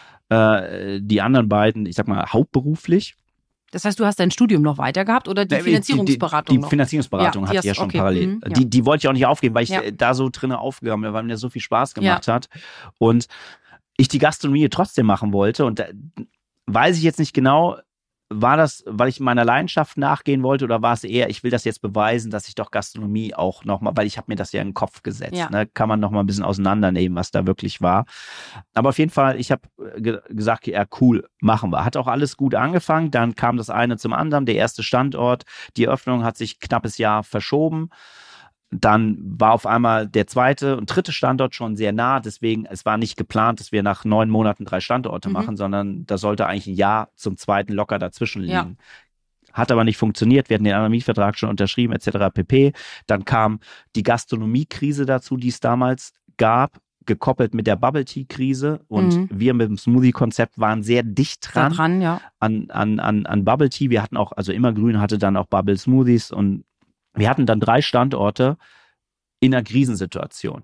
B: äh, die anderen beiden, ich sag mal, hauptberuflich.
A: Das heißt, du hast dein Studium noch weiter gehabt oder die Finanzierungsberatung
B: Die, die, die
A: noch?
B: Finanzierungsberatung ja, hatte ich ja schon okay. parallel. Mhm, ja. Die, die wollte ich auch nicht aufgeben, weil ich ja. da so drin aufgegangen bin, weil mir das so viel Spaß gemacht ja. hat. Und ich die Gastronomie trotzdem machen wollte und da weiß ich jetzt nicht genau, war das, weil ich meiner Leidenschaft nachgehen wollte oder war es eher, ich will das jetzt beweisen, dass ich doch Gastronomie auch nochmal, weil ich habe mir das ja in den Kopf gesetzt, ja. ne? Kann man nochmal ein bisschen auseinandernehmen, was da wirklich war. Aber auf jeden Fall, ich habe ge- gesagt, ja cool, machen wir. Hat auch alles gut angefangen, dann kam das eine zum anderen, der erste Standort, die Eröffnung hat sich knappes Jahr verschoben. Dann war auf einmal der zweite und dritte Standort schon sehr nah. Deswegen, es war nicht geplant, dass wir nach neun Monaten drei Standorte mhm. machen, sondern da sollte eigentlich ein Jahr zum zweiten locker dazwischen liegen. Ja. Hat aber nicht funktioniert. Wir hatten den anderen Mietvertrag schon unterschrieben, et cetera pp. Dann kam die Gastronomiekrise dazu, die es damals gab, gekoppelt mit der Bubble-Tea-Krise. Und mhm. wir mit dem Smoothie-Konzept waren sehr dicht dran, dran ja. an, an, an, an Bubble-Tea. Wir hatten auch, also Immergrün hatte dann auch Bubble-Smoothies und wir hatten dann drei Standorte in einer Krisensituation.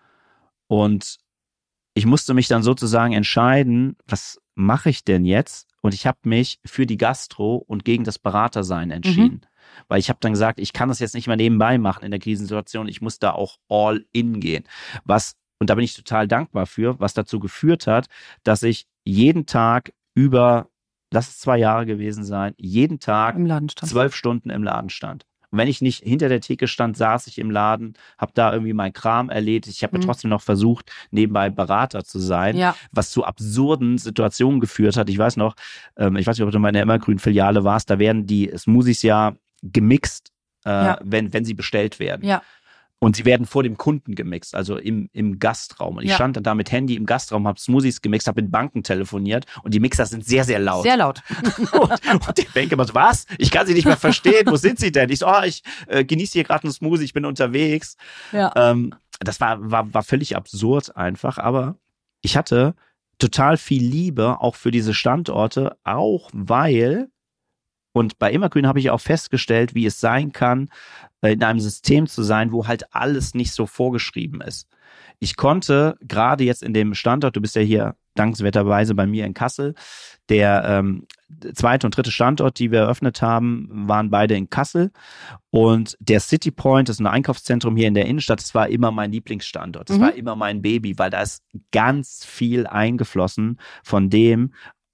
B: Und ich musste mich dann sozusagen entscheiden, was mache ich denn jetzt? Und ich habe mich für die Gastro und gegen das Beratersein entschieden. Mhm. Weil ich habe dann gesagt, ich kann das jetzt nicht mehr nebenbei machen in der Krisensituation. Ich muss da auch all in gehen. Was, und da bin ich total dankbar für, was dazu geführt hat, dass ich jeden Tag über, lass es zwei Jahre gewesen sein, jeden Tag zwölf Stunden im Laden stand. Und wenn ich nicht hinter der Theke stand, saß ich im Laden, habe da irgendwie meinen Kram erledigt. Ich habe mhm. ja trotzdem noch versucht, nebenbei Berater zu sein, ja. was zu absurden Situationen geführt hat. Ich weiß noch, ähm, ich weiß nicht, ob du in meiner Immergrün-Filiale warst, da werden die Smoothies ja gemixt, äh, ja. wenn wenn sie bestellt werden. Ja. Und sie werden vor dem Kunden gemixt, also im, im Gastraum. Und ich ja. stand dann da mit Handy im Gastraum, habe Smoothies gemixt, habe mit Banken telefoniert und die Mixer sind sehr, sehr laut.
A: Sehr laut.
B: und, und ich denke immer so, was? Ich kann sie nicht mehr verstehen. Wo sind sie denn? Ich so, oh, ich äh, genieße hier gerade einen Smoothie, ich bin unterwegs. Ja. Ähm, das war, war, war völlig absurd einfach, aber ich hatte total viel Liebe auch für diese Standorte, auch weil, und bei Immergrün habe ich auch festgestellt, wie es sein kann, in einem System zu sein, wo halt alles nicht so vorgeschrieben ist. Ich konnte gerade jetzt in dem Standort, du bist ja hier dankenswerterweise bei mir in Kassel, der ähm, zweite und dritte Standort, die wir eröffnet haben, waren beide in Kassel und der City Point, das ist ein Einkaufszentrum hier in der Innenstadt, das war immer mein Lieblingsstandort, das mhm. war immer mein Baby, weil da ist ganz viel eingeflossen von dem,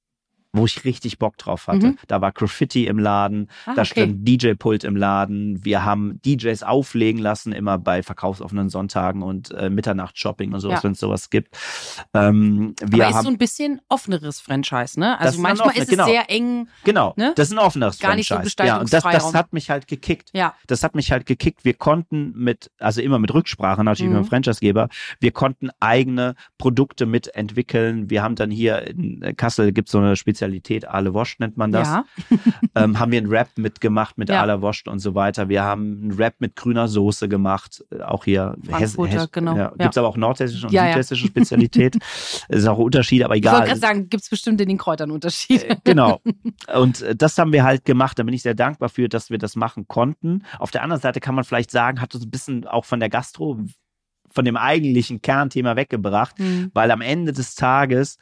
B: wo ich richtig Bock drauf hatte. Mhm. Da war Graffiti im Laden, ah, da okay. stand D J-Pult im Laden. Wir haben D Js auflegen lassen, immer bei verkaufsoffenen Sonntagen und äh, Mitternachtsshopping und sowas, ja. wenn es sowas gibt. Ähm, wir
A: Aber ist
B: haben,
A: so ein bisschen offeneres Franchise, ne? Also manchmal offene, ist es
B: genau.
A: sehr eng.
B: Genau, ne? Das ist ein offeneres
A: Gar
B: Franchise.
A: Nicht so Gestaltungsfreiraum.
B: Ja, und das, das hat mich halt gekickt.
A: Ja.
B: Das hat mich halt gekickt. Wir konnten mit, also immer mit Rücksprache natürlich mhm. mit dem Franchisegeber, wir konnten eigene Produkte mitentwickeln. Wir haben dann hier in Kassel gibt es so eine Spezialität, Aale Woscht nennt man das.
A: Ja.
B: ähm, haben wir einen Rap mitgemacht mit
A: ja.
B: Aale Woscht und so weiter. Wir haben einen Rap mit grüner Soße gemacht, auch hier.
A: Frankfurter, Hess, Hess,
B: genau. Ja. Gibt es
A: ja.
B: aber auch nordhessische und
A: ja,
B: südhessische ja. Spezialität. Es ist auch ein Unterschied, aber egal.
A: Ich wollte gerade sagen, gibt es bestimmt in den Kräutern Unterschiede.
B: Äh, genau. Und das haben wir halt gemacht. Da bin ich sehr dankbar für, dass wir das machen konnten. Auf der anderen Seite kann man vielleicht sagen, hat uns ein bisschen auch von der Gastro, von dem eigentlichen Kernthema weggebracht, mhm. weil am Ende des Tages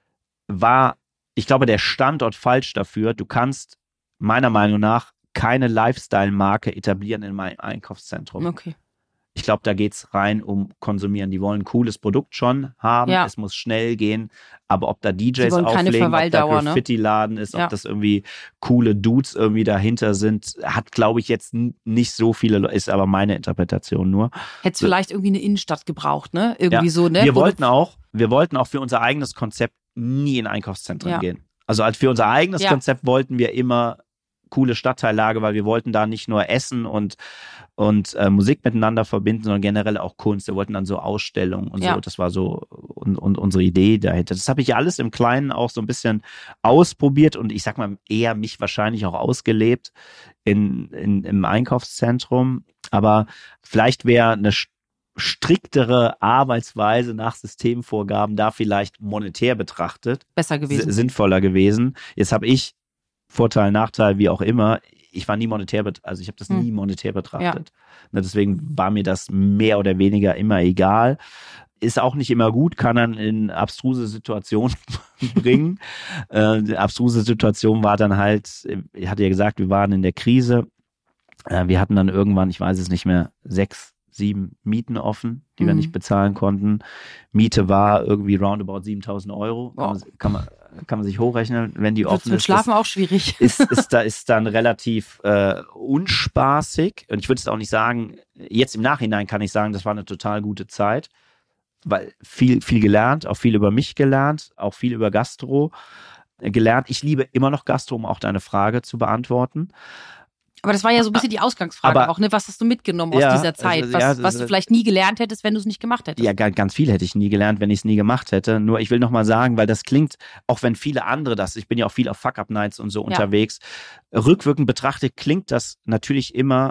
B: war, ich glaube, der Standort falsch dafür. Du kannst meiner Meinung nach keine Lifestyle-Marke etablieren in meinem Einkaufszentrum.
A: Okay.
B: Ich glaube, da geht's rein um Konsumieren. Die wollen ein cooles Produkt schon haben. Ja. Es muss schnell gehen. Aber ob da D Js auflegen, ob da Graffiti-Laden ist,
A: ja.
B: ob das irgendwie coole Dudes irgendwie dahinter sind, hat, glaube ich, jetzt n- nicht so viele Leute. Ist aber meine Interpretation nur.
A: Hätte es vielleicht irgendwie eine Innenstadt gebraucht, ne? Irgendwie
B: ja.
A: so, ne?
B: Wir wollten auch, wir wollten auch für unser eigenes Konzept nie in Einkaufszentren
A: ja.
B: gehen. Also als für unser eigenes
A: ja.
B: Konzept wollten wir immer coole Stadtteillage, weil wir wollten da nicht nur Essen und und äh, Musik miteinander verbinden, sondern generell auch Kunst. Wir wollten dann so Ausstellungen und
A: ja.
B: so. Das war so und, und unsere Idee dahinter. Das habe ich alles im Kleinen auch so ein bisschen ausprobiert und ich sag mal eher mich wahrscheinlich auch ausgelebt in, in im Einkaufszentrum. Aber vielleicht wäre eine striktere Arbeitsweise nach Systemvorgaben da vielleicht monetär betrachtet
A: besser gewesen,
B: s- sinnvoller gewesen. Jetzt habe ich Vorteil, Nachteil, wie auch immer. Ich war nie monetär, bet- also ich habe das hm. nie monetär betrachtet. Ja. Ne, deswegen war mir das mehr oder weniger immer egal. Ist auch nicht immer gut, kann dann in abstruse Situationen bringen. Äh, die abstruse Situation war dann halt, ich hatte ja gesagt, wir waren in der Krise. Äh, wir hatten dann irgendwann, ich weiß es nicht mehr, sechs, sieben Mieten offen, die mhm. wir nicht bezahlen konnten. Miete war irgendwie roundabout siebentausend Euro. Kann, oh. man, kann, man, kann man sich hochrechnen, wenn die offen
A: mit
B: ist.
A: Schlafen auch schwierig.
B: Ist, ist, da, ist dann relativ äh, unspaßig. Und ich würde es auch nicht sagen, jetzt im Nachhinein kann ich sagen, das war eine total gute Zeit. Weil viel, viel gelernt, auch viel über mich gelernt, auch viel über Gastro gelernt. Ich liebe immer noch Gastro, um auch deine Frage zu beantworten.
A: Aber das war ja so ein bisschen die Ausgangsfrage
B: aber,
A: auch, ne? Was hast du mitgenommen aus
B: ja,
A: dieser Zeit?
B: also,
A: Was,
B: ja,
A: was du vielleicht nie gelernt hättest, wenn du es nicht gemacht hättest?
B: Ja, ganz viel hätte ich nie gelernt, wenn ich es nie gemacht hätte. Nur ich will nochmal sagen, weil das klingt, auch wenn viele andere das, ich bin ja auch viel auf Fuck-Up-Nights und so ja. unterwegs, rückwirkend betrachtet klingt das natürlich immer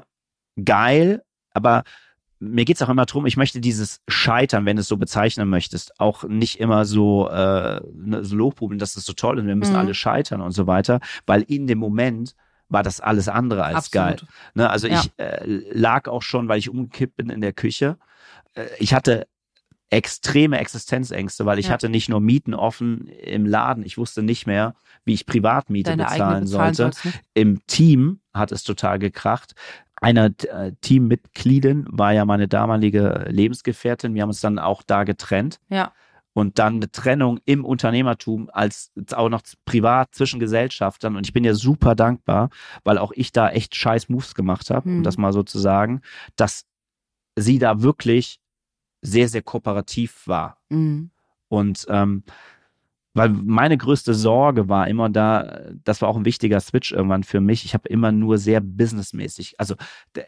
B: geil, aber mir geht's auch immer drum, ich möchte dieses Scheitern, wenn du es so bezeichnen möchtest, auch nicht immer so, äh, so lobhubeln, dass das so toll ist, wir müssen mhm. alle scheitern und so weiter, weil in dem Moment war das alles andere als
A: Absolut.
B: geil. Ne, also
A: ja.
B: ich äh, lag auch schon, weil ich umgekippt bin in der Küche. Äh, ich hatte extreme Existenzängste, weil ich ja. hatte nicht nur Mieten offen im Laden, ich wusste nicht mehr, wie ich Privatmiete
A: Deine
B: bezahlen,
A: bezahlen
B: sollte.
A: Sollst, ne?
B: Im Team hat es total gekracht. Einer äh, Teammitgliedin war ja meine damalige Lebensgefährtin. Wir haben uns dann auch da getrennt.
A: Ja.
B: Und dann eine Trennung im Unternehmertum als auch noch privat zwischen Gesellschaftern. Und ich bin ja super dankbar, weil auch ich da echt scheiß Moves gemacht habe, hm. um das mal so zu sagen, dass sie da wirklich sehr, sehr kooperativ war.
A: Mhm.
B: Und ähm, weil meine größte Sorge war immer da, das war auch ein wichtiger Switch irgendwann für mich, ich habe immer nur sehr businessmäßig, also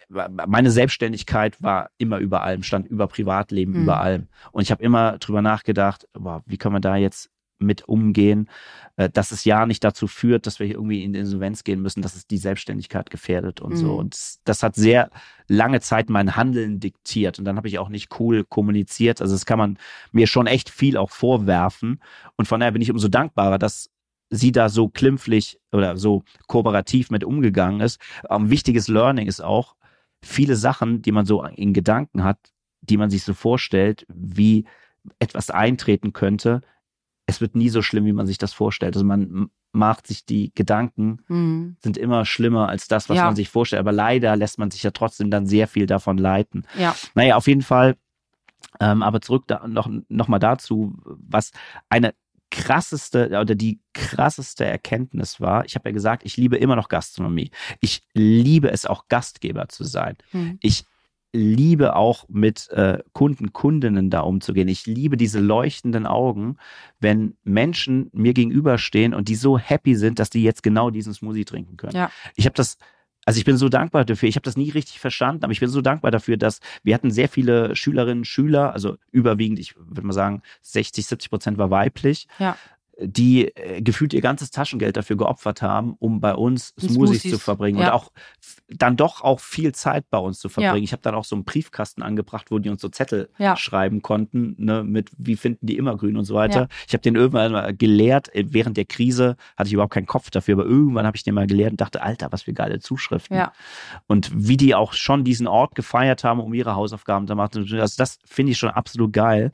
B: meine Selbstständigkeit war immer über allem, stand über Privatleben, mhm. über allem. Und ich habe immer drüber nachgedacht, wow, wie können wir da jetzt mit umgehen, dass es ja nicht dazu führt, dass wir hier irgendwie in die Insolvenz gehen müssen, dass es die Selbstständigkeit gefährdet und mhm. so. Und das, das hat sehr lange Zeit mein Handeln diktiert. Und dann habe ich auch nicht cool kommuniziert. Also das kann man mir schon echt viel auch vorwerfen. Und von daher bin ich umso dankbarer, dass sie da so klimpflich oder so kooperativ mit umgegangen ist. Ein wichtiges Learning ist auch, viele Sachen, die man so in Gedanken hat, die man sich so vorstellt, wie etwas eintreten könnte, es wird nie so schlimm, wie man sich das vorstellt. Also man macht sich die Gedanken, mhm. sind immer schlimmer als das, was ja. man sich vorstellt. Aber leider lässt man sich ja trotzdem dann sehr viel davon leiten.
A: Ja.
B: Naja, auf jeden Fall. Ähm, aber zurück da, noch, noch mal dazu, was eine krasseste oder die krasseste Erkenntnis war, ich habe ja gesagt, ich liebe immer noch Gastronomie. Ich liebe es auch, Gastgeber zu sein. Mhm. Ich liebe auch mit äh, Kunden, Kundinnen da umzugehen. Ich liebe diese leuchtenden Augen, wenn Menschen mir gegenüberstehen und die so happy sind, dass die jetzt genau diesen Smoothie trinken können. Ja. Ich habe das Also ich bin so dankbar dafür. Ich habe das nie richtig verstanden, aber ich bin so dankbar dafür, dass wir hatten sehr viele Schülerinnen, Schüler, also überwiegend, ich würde mal sagen, sechzig, siebzig Prozent war weiblich, ja. die äh, gefühlt ihr ganzes Taschengeld dafür geopfert haben, um bei uns Smoothies, Smoothies zu verbringen ja. und auch f- dann doch auch viel Zeit bei uns zu verbringen. Ja. Ich habe dann auch so einen Briefkasten angebracht, wo die uns so Zettel ja. schreiben konnten, ne, mit wie finden die Immergrün und so weiter. Ja. Ich habe den irgendwann mal gelehrt. Während der Krise hatte ich überhaupt keinen Kopf dafür, aber irgendwann habe ich den mal gelehrt und dachte, Alter, was für geile Zuschriften. Ja. Und wie die auch schon diesen Ort gefeiert haben, um ihre Hausaufgaben zu machen. Also das finde ich schon absolut geil.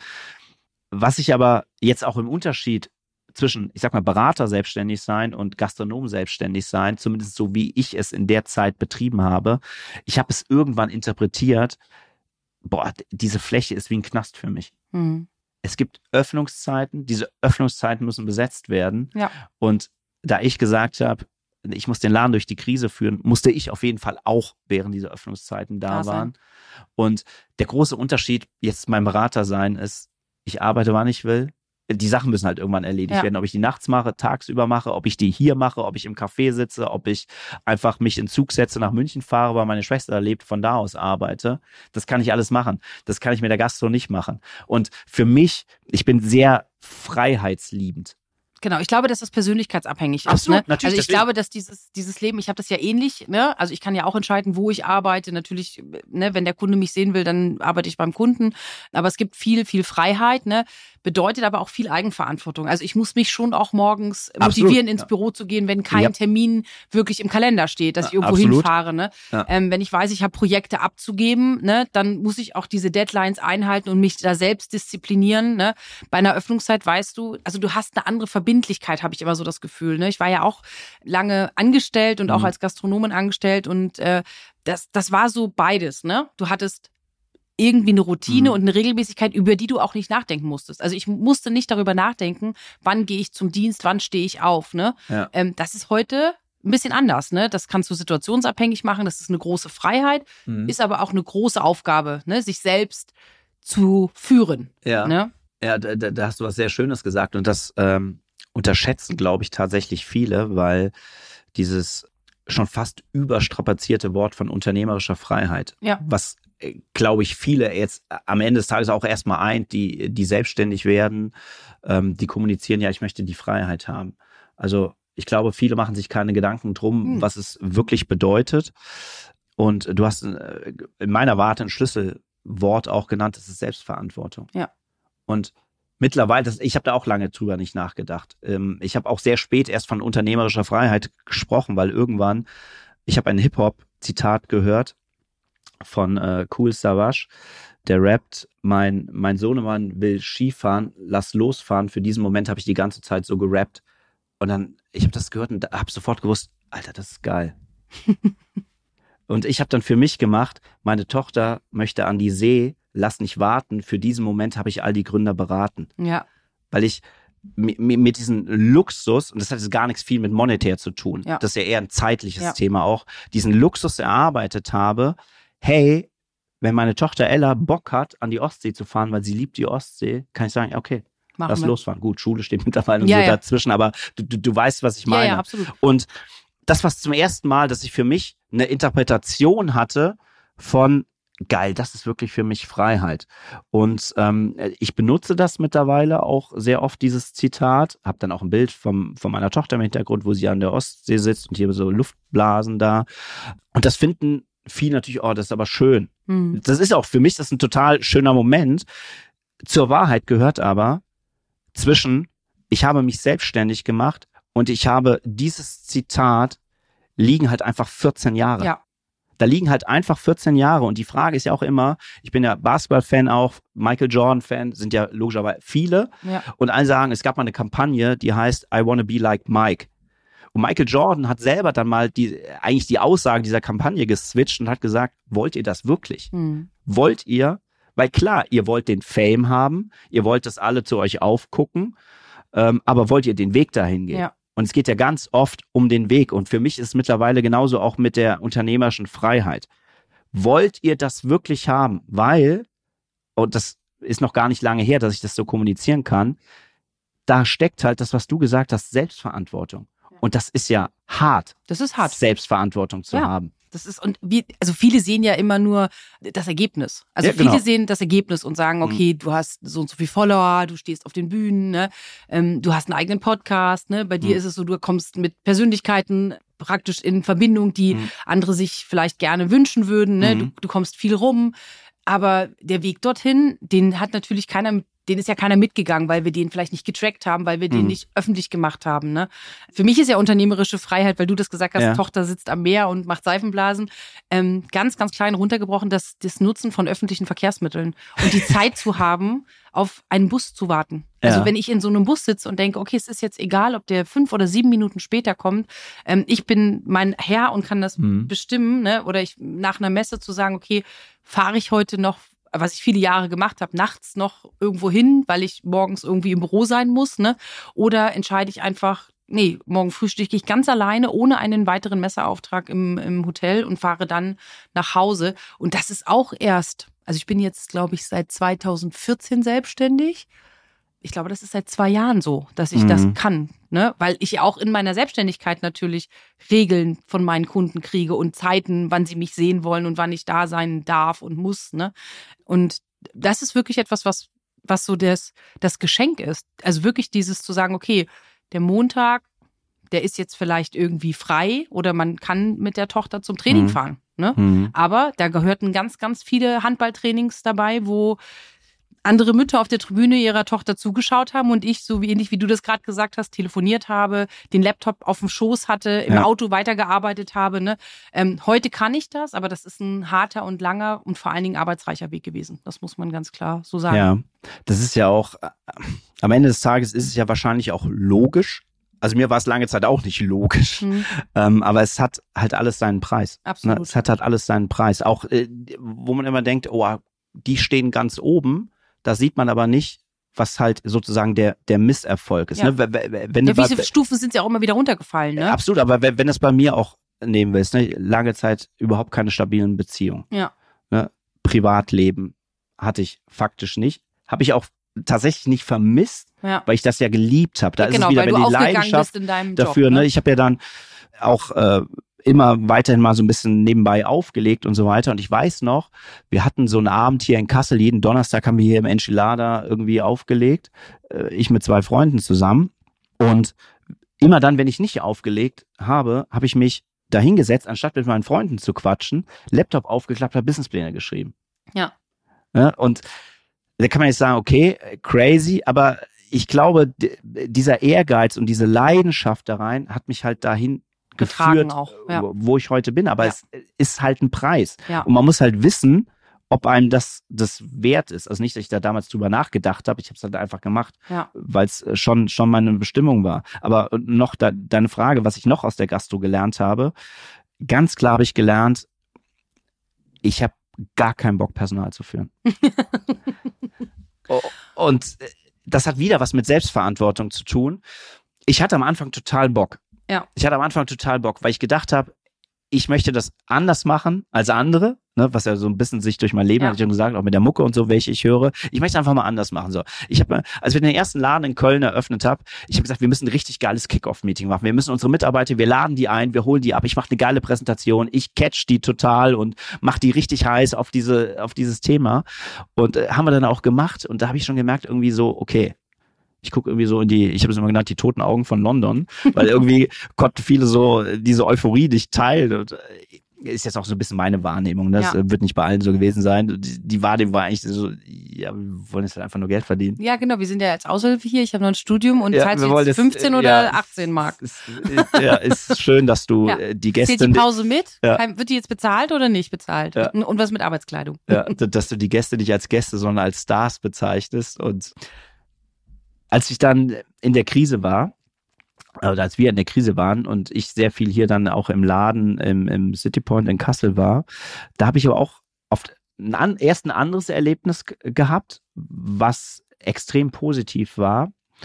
B: Was ich aber jetzt auch im Unterschied zwischen, ich sag mal, Berater selbstständig sein und Gastronom selbstständig sein, zumindest so wie ich es in der Zeit betrieben habe. Ich habe es irgendwann interpretiert, boah, diese Fläche ist wie ein Knast für mich. Mhm. Es gibt Öffnungszeiten, diese Öffnungszeiten müssen besetzt werden. Ja. Und da ich gesagt habe, ich muss den Laden durch die Krise führen, musste ich auf jeden Fall auch während dieser Öffnungszeiten da Klar waren. Sein. Und der große Unterschied jetzt mein Berater sein ist, ich arbeite, wann ich will. Die Sachen müssen halt irgendwann erledigt ja. werden. Ob ich die nachts mache, tagsüber mache, ob ich die hier mache, ob ich im Café sitze, ob ich einfach mich in Zug setze, nach München fahre, weil meine Schwester da lebt, von da aus arbeite. Das kann ich alles machen. Das kann ich mit der Gastro nicht machen. Und für mich, ich bin sehr freiheitsliebend.
A: Genau, ich glaube, dass das persönlichkeitsabhängig
B: Absolut,
A: ist. Ne?
B: Natürlich,
A: also ich glaube, dass dieses dieses Leben, ich habe das ja ähnlich, ne? Also ich kann ja auch entscheiden, wo ich arbeite. Natürlich, ne, wenn der Kunde mich sehen will, dann arbeite ich beim Kunden. Aber es gibt viel, viel Freiheit, ne? Bedeutet aber auch viel Eigenverantwortung. Also ich muss mich schon auch morgens motivieren, Absolut, ins ja. Büro zu gehen, wenn kein ja. Termin wirklich im Kalender steht, dass ich irgendwo Absolut. hinfahre. Ne? Ja. Ähm, wenn ich weiß, ich habe Projekte abzugeben, ne, dann muss ich auch diese Deadlines einhalten und mich da selbst disziplinieren. Ne? Bei einer Öffnungszeit weißt du, also du hast eine andere Verbindlichkeit, habe ich immer so das Gefühl. Ne? Ich war ja auch lange angestellt und mhm. auch als Gastronomin angestellt und äh, das, das war so beides. Ne? Du hattest irgendwie eine Routine mhm. und eine Regelmäßigkeit, über die du auch nicht nachdenken musstest. Also ich musste nicht darüber nachdenken, wann gehe ich zum Dienst, wann stehe ich auf. Ne? Ja. Ähm, das ist heute ein bisschen anders. Ne? Das kannst du situationsabhängig machen, das ist eine große Freiheit, mhm. ist aber auch eine große Aufgabe, ne? Sich selbst zu führen.
B: Ja,
A: ne?
B: ja da, da hast du was sehr Schönes gesagt und das ähm, unterschätzen, glaube ich, tatsächlich viele, weil dieses schon fast überstrapazierte Wort von unternehmerischer Freiheit, ja. was glaube ich, viele jetzt am Ende des Tages auch erstmal eint, die, die selbstständig werden, ähm, die kommunizieren, ja, ich möchte die Freiheit haben. Also ich glaube, viele machen sich keine Gedanken drum, hm. was es wirklich bedeutet. Und du hast in meiner Warte ein Schlüsselwort auch genannt, das ist Selbstverantwortung.
A: Ja.
B: Und mittlerweile, das, ich habe da auch lange drüber nicht nachgedacht. Ähm, ich habe auch sehr spät erst von unternehmerischer Freiheit gesprochen, weil irgendwann, ich habe ein Hip-Hop-Zitat gehört, von äh, Kool Savas, der rappt, mein, mein Sohnemann will Skifahren, lass losfahren. Für diesen Moment habe ich die ganze Zeit so gerappt. Und dann, ich habe das gehört und habe sofort gewusst, Alter, das ist geil. Und ich habe dann für mich gemacht, meine Tochter möchte an die See, lass nicht warten. Für diesen Moment habe ich all die Gründer beraten.
A: Ja.
B: Weil ich mit diesem Luxus, und das hat jetzt gar nichts viel mit monetär zu tun, ja. das ist ja eher ein zeitliches ja. Thema auch, diesen Luxus erarbeitet habe, hey, wenn meine Tochter Ella Bock hat, an die Ostsee zu fahren, weil sie liebt die Ostsee, kann ich sagen, okay, Machen lass wir. losfahren. Gut, Schule steht mittlerweile ja, so ja. dazwischen, aber du, du, du weißt, was ich meine.
A: Ja, ja, absolut.
B: Und das war zum ersten Mal, dass ich für mich eine Interpretation hatte von, geil, das ist wirklich für mich Freiheit. Und ähm, ich benutze das mittlerweile auch sehr oft, dieses Zitat, habe dann auch ein Bild vom, von meiner Tochter im Hintergrund, wo sie an der Ostsee sitzt und hier so Luftblasen da. Und das finden viele natürlich, oh, das ist aber schön. Mhm. Das ist auch für mich, das ist ein total schöner Moment. Zur Wahrheit gehört aber zwischen, ich habe mich selbstständig gemacht und ich habe dieses Zitat, liegen halt einfach vierzehn Jahre.
A: Ja.
B: Da liegen halt einfach vierzehn Jahre und die Frage ist ja auch immer, ich bin ja Basketball-Fan auch, Michael Jordan-Fan, sind ja logischerweise viele ja. und alle sagen, es gab mal eine Kampagne, die heißt I wanna be like Mike. Und Michael Jordan hat selber dann mal die, eigentlich die Aussagen dieser Kampagne geswitcht und hat gesagt, wollt ihr das wirklich? Mhm. Wollt ihr? Weil klar, ihr wollt den Fame haben, ihr wollt, dass alle zu euch aufgucken, ähm, aber wollt ihr den Weg dahin gehen?
A: Ja.
B: Und es geht ja ganz oft um den Weg. Und für mich ist es mittlerweile genauso auch mit der unternehmerischen Freiheit. Wollt ihr das wirklich haben? Weil, und das ist noch gar nicht lange her, dass ich das so kommunizieren kann, da steckt halt das, was du gesagt hast, Selbstverantwortung. Und das ist ja hart.
A: Das ist hart.
B: Selbstverantwortung zu
A: ja.
B: haben.
A: Das ist, und wie, also viele sehen ja immer nur das Ergebnis. Also
B: ja, genau.
A: viele sehen das Ergebnis und sagen, okay, du hast so und so viel Follower, du stehst auf den Bühnen, ne? ähm, du hast einen eigenen Podcast, ne? Bei dir mhm. ist es so, du kommst mit Persönlichkeiten praktisch in Verbindung, die mhm. andere sich vielleicht gerne wünschen würden, ne? Mhm. Du, du kommst viel rum, aber der Weg dorthin, den hat natürlich keiner Den ist ja keiner mitgegangen, weil wir den vielleicht nicht getrackt haben, weil wir den mhm. nicht öffentlich gemacht haben. Ne? Für mich ist ja unternehmerische Freiheit, weil du das gesagt hast, ja. Tochter sitzt am Meer und macht Seifenblasen, ähm, ganz, ganz klein runtergebrochen, das, das Nutzen von öffentlichen Verkehrsmitteln und die Zeit zu haben, auf einen Bus zu warten. Also ja. wenn ich in so einem Bus sitze und denke, okay, es ist jetzt egal, ob der fünf oder sieben Minuten später kommt, ähm, ich bin mein Herr und kann das mhm. bestimmen, ne? Oder ich nach einer Messe zu sagen, okay, fahre ich heute noch, was ich viele Jahre gemacht habe, nachts noch irgendwo hin, weil ich morgens irgendwie im Büro sein muss, ne? Oder entscheide ich einfach, nee, morgen frühstücke ich ganz alleine, ohne einen weiteren Messeauftrag im, im Hotel und fahre dann nach Hause. Und das ist auch erst, also ich bin jetzt, glaube ich, seit zweitausendvierzehn selbstständig. Ich glaube, das ist seit zwei Jahren so, dass ich mhm. das kann, ne? Weil ich ja auch in meiner Selbstständigkeit natürlich Regeln von meinen Kunden kriege und Zeiten, wann sie mich sehen wollen und wann ich da sein darf und muss, ne? Und das ist wirklich etwas, was, was so das, das Geschenk ist. Also wirklich dieses zu sagen, okay, der Montag, der ist jetzt vielleicht irgendwie frei oder man kann mit der Tochter zum Training mhm. fahren, ne? Mhm. Aber da gehörten ganz, ganz viele Handballtrainings dabei, wo andere Mütter auf der Tribüne ihrer Tochter zugeschaut haben und ich, so wie ähnlich wie du das gerade gesagt hast, telefoniert habe, den Laptop auf dem Schoß hatte, im ja. Auto weitergearbeitet habe. Ne? Ähm, heute kann ich das, aber das ist ein harter und langer und vor allen Dingen arbeitsreicher Weg gewesen. Das muss man ganz klar so sagen.
B: Ja, das ist ja auch, äh, am Ende des Tages ist es ja wahrscheinlich auch logisch. Also mir war es lange Zeit auch nicht logisch, mhm. ähm, aber es hat halt alles seinen Preis.
A: Absolut.
B: Ne? Es hat halt alles seinen Preis. Auch, äh, wo man immer denkt, oh, die stehen ganz oben. Da sieht man aber nicht, was halt sozusagen der der Misserfolg ist.
A: Ja.
B: Ne? Wenn
A: ja, wie viele Stufen sind ja auch immer wieder runtergefallen, ne?
B: Absolut, aber wenn, wenn das bei mir auch nehmen willst, ne? Lange Zeit überhaupt keine stabilen Beziehungen.
A: Ja.
B: Ne? Privatleben hatte ich faktisch nicht. Habe ich auch tatsächlich nicht vermisst, ja. weil ich das ja geliebt habe. Da
A: ja,
B: ist
A: genau,
B: es wieder,
A: weil
B: wenn
A: du
B: die Leidenschaft
A: in deinem
B: dafür,
A: Job, ne?
B: ne? Ich habe ja dann auch äh, immer weiterhin mal so ein bisschen nebenbei aufgelegt und so weiter. Und ich weiß noch, wir hatten so einen Abend hier in Kassel, jeden Donnerstag haben wir hier im Enchilada irgendwie aufgelegt, ich mit zwei Freunden zusammen. Und immer dann, wenn ich nicht aufgelegt habe, habe ich mich dahingesetzt, anstatt mit meinen Freunden zu quatschen, Laptop aufgeklappt, habe Businesspläne geschrieben.
A: Ja.
B: Ja, und da kann man jetzt sagen, okay, crazy, aber ich glaube, d- dieser Ehrgeiz und diese Leidenschaft da rein hat mich halt dahin geführt,
A: auch, ja.
B: wo ich heute bin. Aber ja. es ist halt ein Preis.
A: Ja.
B: Und man muss halt wissen, ob einem das das wert ist. Also nicht, dass ich da damals drüber nachgedacht habe. Ich habe es halt einfach gemacht,
A: ja.
B: weil es schon schon meine Bestimmung war. Aber noch da, deine Frage, was ich noch aus der Gastro gelernt habe. Ganz klar habe ich gelernt, ich habe gar keinen Bock, Personal zu führen. Und das hat wieder was mit Selbstverantwortung zu tun. Ich hatte am Anfang total Bock.
A: Ja.
B: Ich hatte am Anfang total Bock, weil ich gedacht habe, ich möchte das anders machen als andere, ne, was ja so ein bisschen sich durch mein Leben, ja. hatte ich schon gesagt, auch mit der Mucke und so, welche ich höre. Ich möchte einfach mal anders machen. So, ich habe, als wir den ersten Laden in Köln eröffnet haben, ich habe gesagt, wir müssen ein richtig geiles Kick-Off-Meeting machen. Wir müssen unsere Mitarbeiter, wir laden die ein, wir holen die ab. Ich mache eine geile Präsentation, ich catch die total und mache die richtig heiß auf diese, auf dieses Thema. Und äh, haben wir dann auch gemacht. Und da habe ich schon gemerkt, irgendwie so, okay. Ich gucke irgendwie so in die, ich habe es immer genannt, die toten Augen von London, weil irgendwie konnten viele so diese Euphorie nicht teilen. Und ist jetzt auch so ein bisschen meine Wahrnehmung. Ne? Das ja. wird nicht bei allen so gewesen sein. Die, die Wahrnehmung war eigentlich so, ja, wir wollen jetzt halt einfach nur Geld verdienen.
A: Ja, genau. Wir sind ja als Aushilfe hier. Ich habe noch ein Studium und ja, zahlst jetzt fünfzehn das, oder ja, achtzehn Mark.
B: Ist, ist, ja, ist schön, dass du ja. die Gäste...
A: Zählt die Pause mit?
B: Ja.
A: Wird die jetzt bezahlt oder nicht bezahlt?
B: Ja.
A: Und was mit Arbeitskleidung?
B: Ja, dass du die Gäste nicht als Gäste, sondern als Stars bezeichnest. Und als ich dann in der Krise war, oder als wir in der Krise waren und ich sehr viel hier dann auch im Laden, im, im City Point in Kassel war, da habe ich aber auch oft ein, erst ein anderes Erlebnis g- gehabt, was extrem positiv war,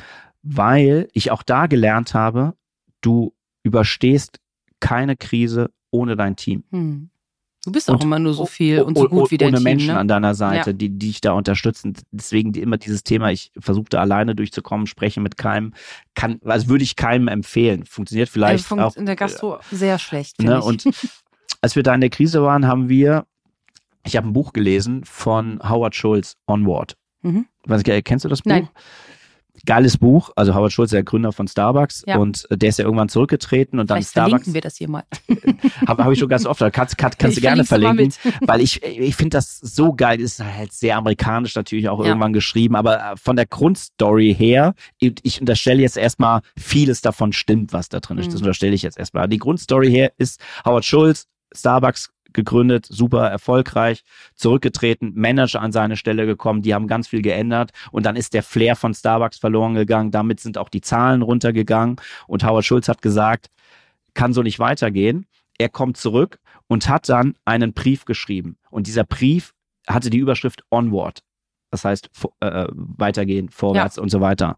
B: weil ich auch da gelernt habe, du überstehst keine Krise ohne dein Team.
A: Hm. Du bist auch und, immer nur so viel und so gut
B: und,
A: wie dein
B: ohne
A: Team.
B: Ohne Menschen
A: ne?
B: an deiner Seite,
A: ja.
B: die, die dich da unterstützen. Deswegen immer dieses Thema, ich versuche da alleine durchzukommen, spreche mit keinem, kann, also würde ich keinem empfehlen. Funktioniert vielleicht
A: ja, funkt
B: auch.
A: in der Gastro äh, sehr schlecht,
B: ne?
A: ich.
B: Und als wir da in der Krise waren, haben wir, ich habe ein Buch gelesen von Howard Schultz, Onward. Mhm. Was, kennst du das Buch?
A: Nein.
B: Geiles Buch, also Howard Schultz, der Gründer von Starbucks ja. und der ist ja irgendwann zurückgetreten und dann
A: Vielleicht
B: Starbucks.
A: Verlinken wir das hier mal.
B: Habe hab ich schon ganz oft, kannst, kannst, kannst du gerne verlinken, weil ich, ich finde das so geil, ist halt sehr amerikanisch natürlich auch ja. irgendwann geschrieben, aber von der Grundstory her, ich unterstelle jetzt erstmal, vieles davon stimmt, was da drin ist, mhm. das unterstelle ich jetzt erstmal. Die Grundstory her ist Howard Schultz, Starbucks gegründet, super erfolgreich, zurückgetreten, Manager an seine Stelle gekommen, die haben ganz viel geändert und dann ist der Flair von Starbucks verloren gegangen, damit sind auch die Zahlen runtergegangen und Howard Schultz hat gesagt, kann so nicht weitergehen. Er kommt zurück und hat dann einen Brief geschrieben und dieser Brief hatte die Überschrift Onward. Das heißt, äh, weitergehen, vorwärts ja. und so weiter.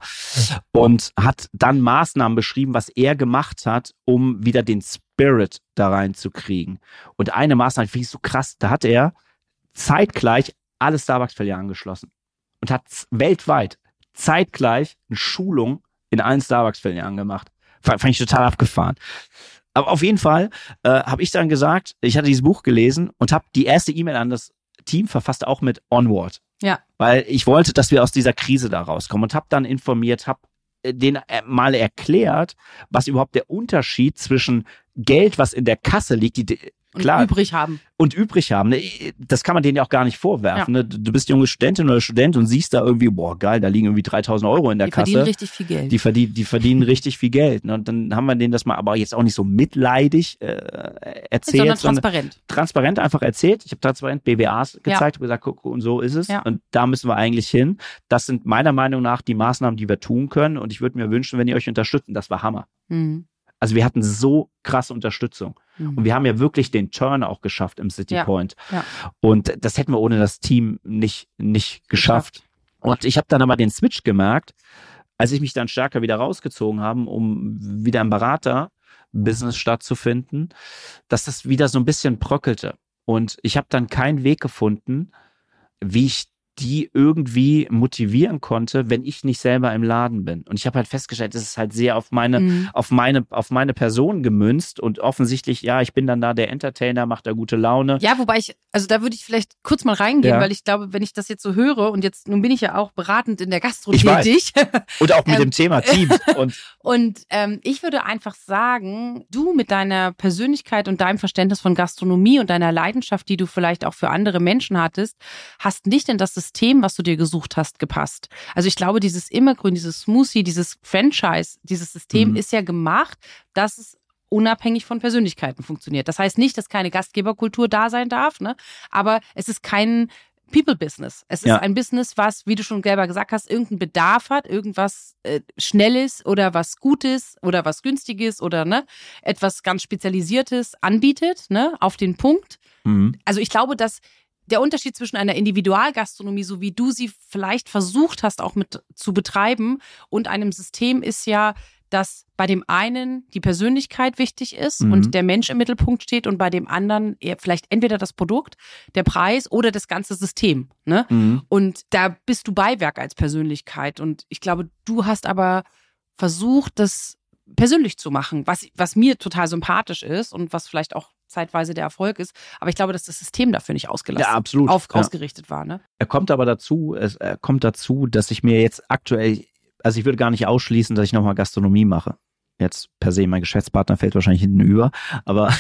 B: Und hat dann Maßnahmen beschrieben, was er gemacht hat, um wieder den Spirit da reinzukriegen. Und eine Maßnahme finde ich so krass, da hat er zeitgleich alle Starbucks-Filialen angeschlossen und hat weltweit zeitgleich eine Schulung in allen Starbucks-Filialen gemacht. Fand ich total abgefahren. Aber auf jeden Fall äh, habe ich dann gesagt, ich hatte dieses Buch gelesen und habe die erste E-Mail an das Team verfasst, auch mit Onward.
A: Ja.
B: Weil ich wollte, dass wir aus dieser Krise da rauskommen und habe dann informiert, habe denen mal erklärt, was überhaupt der Unterschied zwischen Geld, was in der Kasse liegt, die
A: und
B: klar,
A: übrig haben.
B: Und übrig haben. Das kann man denen ja auch gar nicht vorwerfen. Ja. Du bist junge Studentin oder Student und siehst da irgendwie, boah, geil, da liegen irgendwie dreitausend Euro in der
A: die
B: Kasse.
A: Die verdienen richtig viel Geld.
B: Die verdienen, die verdienen richtig viel Geld. Und dann haben wir denen das mal, aber jetzt auch nicht so mitleidig äh, erzählt.
A: Sondern transparent.
B: Sondern transparent einfach erzählt. Ich habe transparent B W As gezeigt ja. und gesagt, guck, und so ist es. Ja. Und da müssen wir eigentlich hin. Das sind meiner Meinung nach die Maßnahmen, die wir tun können. Und ich würde mir wünschen, wenn ihr euch unterstützen. Das war Hammer. Mhm. Also wir hatten so krasse Unterstützung. Mhm. Und wir haben ja wirklich den Turn auch geschafft im City ja. Point. Ja. Und das hätten wir ohne das Team nicht, nicht geschafft. geschafft. Und ich habe dann aber den Switch gemerkt, als ich mich dann stärker wieder rausgezogen habe, um wieder im Berater-Business stattzufinden, dass das wieder so ein bisschen bröckelte. Und ich habe dann keinen Weg gefunden, wie ich die irgendwie motivieren konnte, wenn ich nicht selber im Laden bin. Und ich habe halt festgestellt, das ist halt sehr auf meine, mhm. auf meine, auf meine Person gemünzt und offensichtlich, ja, ich bin dann da der Entertainer, macht da gute Laune.
A: Ja, wobei ich, also da würde ich vielleicht kurz mal reingehen, ja. weil ich glaube, wenn ich das jetzt so höre und jetzt, nun bin ich ja auch beratend in der Gastro tätig.
B: Und auch mit ähm, dem Thema Teams. Und,
A: und ähm, ich würde einfach sagen, du mit deiner Persönlichkeit und deinem Verständnis von Gastronomie und deiner Leidenschaft, die du vielleicht auch für andere Menschen hattest, hast nicht in das System, was du dir gesucht hast, gepasst. Also ich glaube, dieses Immergrün, dieses Smoothie, dieses Franchise, dieses System mhm. ist ja gemacht, dass es unabhängig von Persönlichkeiten funktioniert. Das heißt nicht, dass keine Gastgeberkultur da sein darf, ne? Aber es ist kein People-Business. Es ist ja. ein Business, was, wie du schon selber gesagt hast, irgendeinen Bedarf hat, irgendwas äh, Schnelles oder was Gutes oder was Günstiges oder ne, etwas ganz Spezialisiertes anbietet, ne, auf den Punkt. Mhm. Also ich glaube, dass der Unterschied zwischen einer Individualgastronomie, so wie du sie vielleicht versucht hast, auch mit zu betreiben, und einem System ist ja, dass bei dem einen die Persönlichkeit wichtig ist mhm. und der Mensch im Mittelpunkt steht und bei dem anderen vielleicht entweder das Produkt, der Preis oder das ganze System. Ne? Mhm. Und da bist du Beiwerk als Persönlichkeit. Und ich glaube, du hast aber versucht, das persönlich zu machen, was, was mir total sympathisch ist und was vielleicht auch zeitweise der Erfolg ist. Aber ich glaube, dass das System dafür nicht ausgelastet,
B: ja, absolut.
A: Auf,
B: ja.
A: ausgerichtet war. Ne?
B: Er kommt aber dazu, es er kommt dazu, dass ich mir jetzt aktuell, also ich würde gar nicht ausschließen, dass ich nochmal Gastronomie mache. Jetzt per se, mein Geschäftspartner fällt wahrscheinlich hinten über, aber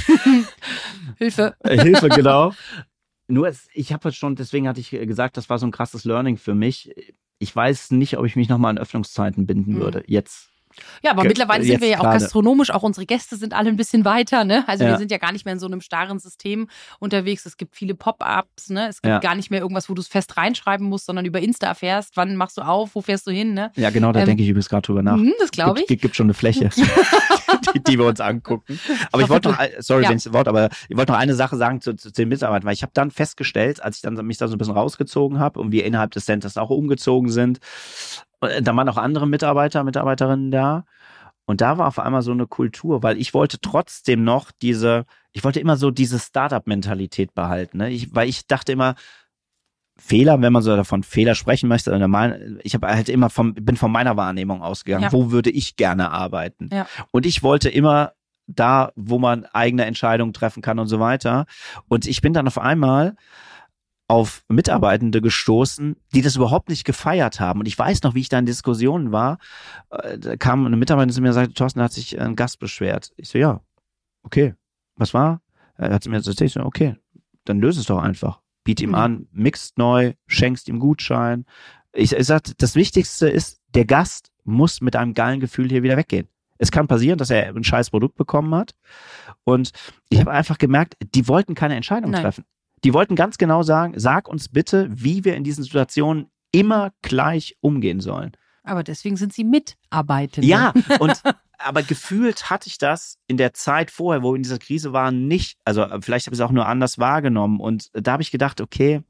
A: Hilfe.
B: Hilfe, genau. Nur, ich habe schon, deswegen hatte ich gesagt, das war so ein krasses Learning für mich. Ich weiß nicht, ob ich mich nochmal an Öffnungszeiten binden mhm. würde. Jetzt.
A: Ja, aber mittlerweile sind wir ja auch grade. gastronomisch, auch unsere Gäste sind alle ein bisschen weiter, ne? Also
B: ja.
A: wir sind ja gar nicht mehr in so einem starren System unterwegs. Es gibt viele Pop-ups, ne? Es gibt
B: ja.
A: gar nicht mehr irgendwas, wo du es fest reinschreiben musst, sondern über Insta erfährst, wann machst du auf, wo fährst du hin, ne?
B: Ja, genau, da ähm, denke ich übrigens gerade drüber nach.
A: Mh, das glaube ich.
B: Gibt, gibt schon eine Fläche, die, die wir uns angucken. Aber ich wollte noch, sorry, ja. wenn ich das Wort, aber ich wollte noch eine Sache sagen zu, zu den Mitarbeitern, weil ich habe dann festgestellt, als ich dann mich da so ein bisschen rausgezogen habe und wir innerhalb des Centers auch umgezogen sind, Da waren auch andere Mitarbeiter, Mitarbeiterinnen da. Und da war auf einmal so eine Kultur, weil ich wollte trotzdem noch diese, ich wollte immer so diese Startup-Mentalität behalten. Ne? Ich, weil ich dachte immer, Fehler, wenn man so davon Fehler sprechen möchte, ich habe halt immer vom, bin von meiner Wahrnehmung ausgegangen, ja. Wo würde ich gerne arbeiten? Ja. Und ich wollte immer da, wo man eigene Entscheidungen treffen kann und so weiter. Und ich bin dann auf einmal auf Mitarbeitende gestoßen, die das überhaupt nicht gefeiert haben. Und ich weiß noch, wie ich da in Diskussionen war, da kam eine Mitarbeiterin zu mir und sagte, Thorsten, da hat sich ein Gast beschwert. Ich so, ja, okay. Was war? Er hat zu mir gesagt, ich so, okay, dann löse es doch einfach. Biet ihm mhm. an, mixt neu, schenkst ihm Gutschein. Ich, ich sag, das Wichtigste ist, der Gast muss mit einem geilen Gefühl hier wieder weggehen. Es kann passieren, dass er ein scheiß Produkt bekommen hat. Und ich habe einfach gemerkt, die wollten keine Entscheidung Nein. treffen. Die wollten ganz genau sagen, sag uns bitte, wie wir in diesen Situationen immer gleich umgehen sollen.
A: Aber deswegen sind sie Mitarbeitende.
B: Ja, und aber gefühlt hatte ich das in der Zeit vorher, wo wir in dieser Krise waren, nicht. Also vielleicht habe ich es auch nur anders wahrgenommen. Und da habe ich gedacht, okay,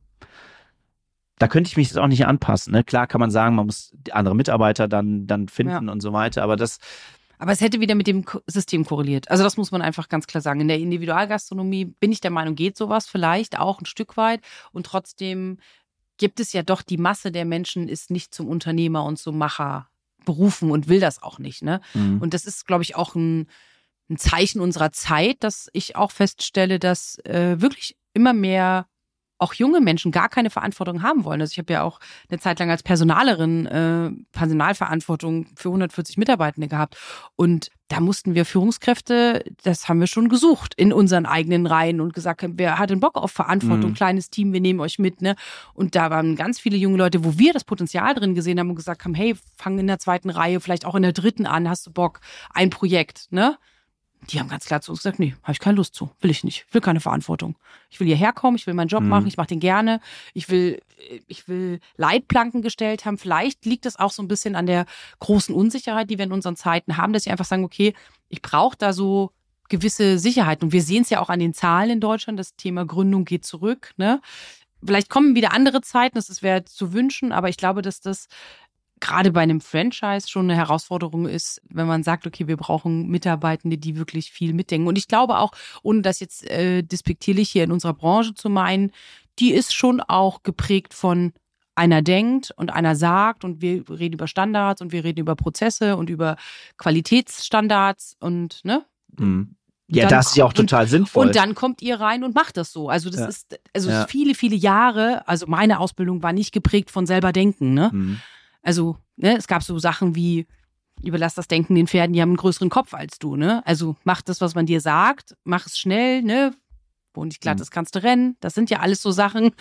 B: da könnte ich mich jetzt auch nicht anpassen. Ne? Klar kann man sagen, man muss andere Mitarbeiter dann, dann finden ja. und so weiter. Aber das...
A: Aber es hätte wieder mit dem System korreliert. Also das muss man einfach ganz klar sagen. In der Individualgastronomie bin ich der Meinung, geht sowas vielleicht auch ein Stück weit. Und trotzdem gibt es ja doch, die Masse der Menschen ist nicht zum Unternehmer und zum Macher berufen und will das auch nicht. Ne? Mhm. Und das ist, glaube ich, auch ein, ein Zeichen unserer Zeit, dass ich auch feststelle, dass äh, wirklich immer mehr auch junge Menschen gar keine Verantwortung haben wollen. Also ich habe ja auch eine Zeit lang als Personalerin äh, Personalverantwortung für hundertvierzig Mitarbeitende gehabt. Und da mussten wir Führungskräfte, das haben wir schon gesucht in unseren eigenen Reihen und gesagt, wer hat denn Bock auf Verantwortung? Mhm. Kleines Team, wir nehmen euch mit. Ne? Und da waren ganz viele junge Leute, wo wir das Potenzial drin gesehen haben und gesagt haben, hey, fang in der zweiten Reihe, vielleicht auch in der dritten an, hast du Bock? Ein Projekt, ne? Die haben ganz klar zu uns gesagt, nee, habe ich keine Lust zu, will ich nicht, will keine Verantwortung. Ich will hierher kommen, ich will meinen Job mhm. machen, ich mache den gerne, ich will, ich will Leitplanken gestellt haben. Vielleicht liegt es auch so ein bisschen an der großen Unsicherheit, die wir in unseren Zeiten haben, dass sie einfach sagen, okay, ich brauche da so gewisse Sicherheit. Und wir sehen es ja auch an den Zahlen in Deutschland, das Thema Gründung geht zurück. Ne? Vielleicht kommen wieder andere Zeiten, das wäre zu wünschen, aber ich glaube, dass das gerade bei einem Franchise schon eine Herausforderung ist, wenn man sagt, okay, wir brauchen Mitarbeitende, die wirklich viel mitdenken. Und ich glaube auch, ohne das jetzt äh, despektierlich hier in unserer Branche zu meinen, die ist schon auch geprägt von einer denkt und einer sagt und wir reden über Standards und wir reden über Prozesse und über Qualitätsstandards und ne?
B: Mhm. Ja, dann, das ist ja auch total
A: und,
B: sinnvoll.
A: Und dann kommt ihr rein und macht das so. Also das
B: ja.
A: ist, also
B: ja.
A: viele, viele Jahre, also meine Ausbildung war nicht geprägt von selber denken, ne? Mhm. Also, ne, es gab so Sachen wie, überlass das Denken den Pferden, die haben einen größeren Kopf als du, ne? Also, mach das, was man dir sagt, mach es schnell, ne? Wo nicht glatt ist, kannst du rennen. Das sind ja alles so Sachen.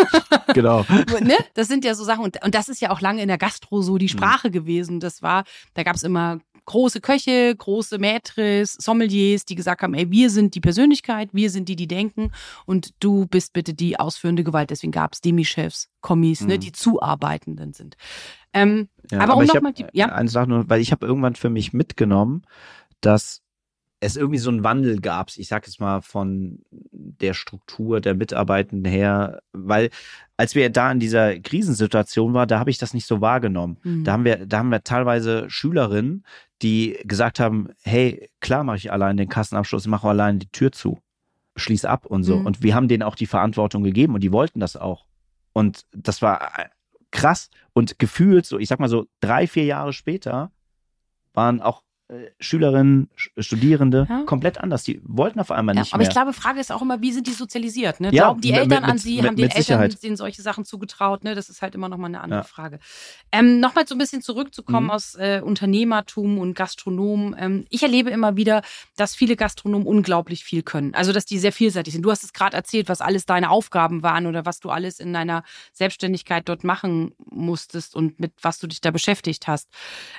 B: Genau.
A: Ne? Das sind ja so Sachen. Und, und das ist ja auch lange in der Gastro so die Sprache mhm. gewesen. Das war, da gab es immer große Köche, große Maîtres, Sommeliers, die gesagt haben, ey, wir sind die Persönlichkeit, wir sind die, die denken und du bist bitte die ausführende Gewalt. Deswegen gab es Demi-Chefs, Kommis, mhm. ne, die Zuarbeitenden sind. Ähm,
B: ja,
A: aber,
B: aber
A: um
B: ich
A: noch mal die, ja?
B: eine Sache nur, weil ich habe irgendwann für mich mitgenommen, dass es irgendwie so einen Wandel gab, ich sag jetzt mal von der Struktur der Mitarbeitenden her, weil als wir da in dieser Krisensituation waren, da habe ich das nicht so wahrgenommen. Mhm. Da haben wir, da haben wir teilweise Schülerinnen, die gesagt haben, hey, klar mache ich allein den Kassenabschluss, ich mache allein die Tür zu, schließ ab und so. Mhm. Und wir haben denen auch die Verantwortung gegeben und die wollten das auch. Und das war krass und gefühlt so, ich sag mal so drei, vier Jahre später waren auch Schülerinnen, Studierende, ja. komplett anders. Die wollten auf einmal
A: ja,
B: nicht
A: aber
B: mehr.
A: Aber ich glaube, Frage ist auch immer, wie sind die sozialisiert? Ne?
B: Ja,
A: Glauben die Eltern
B: mit,
A: an sie?
B: Mit,
A: haben den Eltern denen solche Sachen zugetraut? Ne? Das ist halt immer nochmal eine andere ja. Frage. Ähm, Nochmal so ein bisschen zurückzukommen mhm. aus äh, Unternehmertum und Gastronomen. Ähm, ich erlebe immer wieder, dass viele Gastronomen unglaublich viel können. Also, dass die sehr vielseitig sind. Du hast es gerade erzählt, was alles deine Aufgaben waren oder was du alles in deiner Selbstständigkeit dort machen musstest und mit was du dich da beschäftigt hast.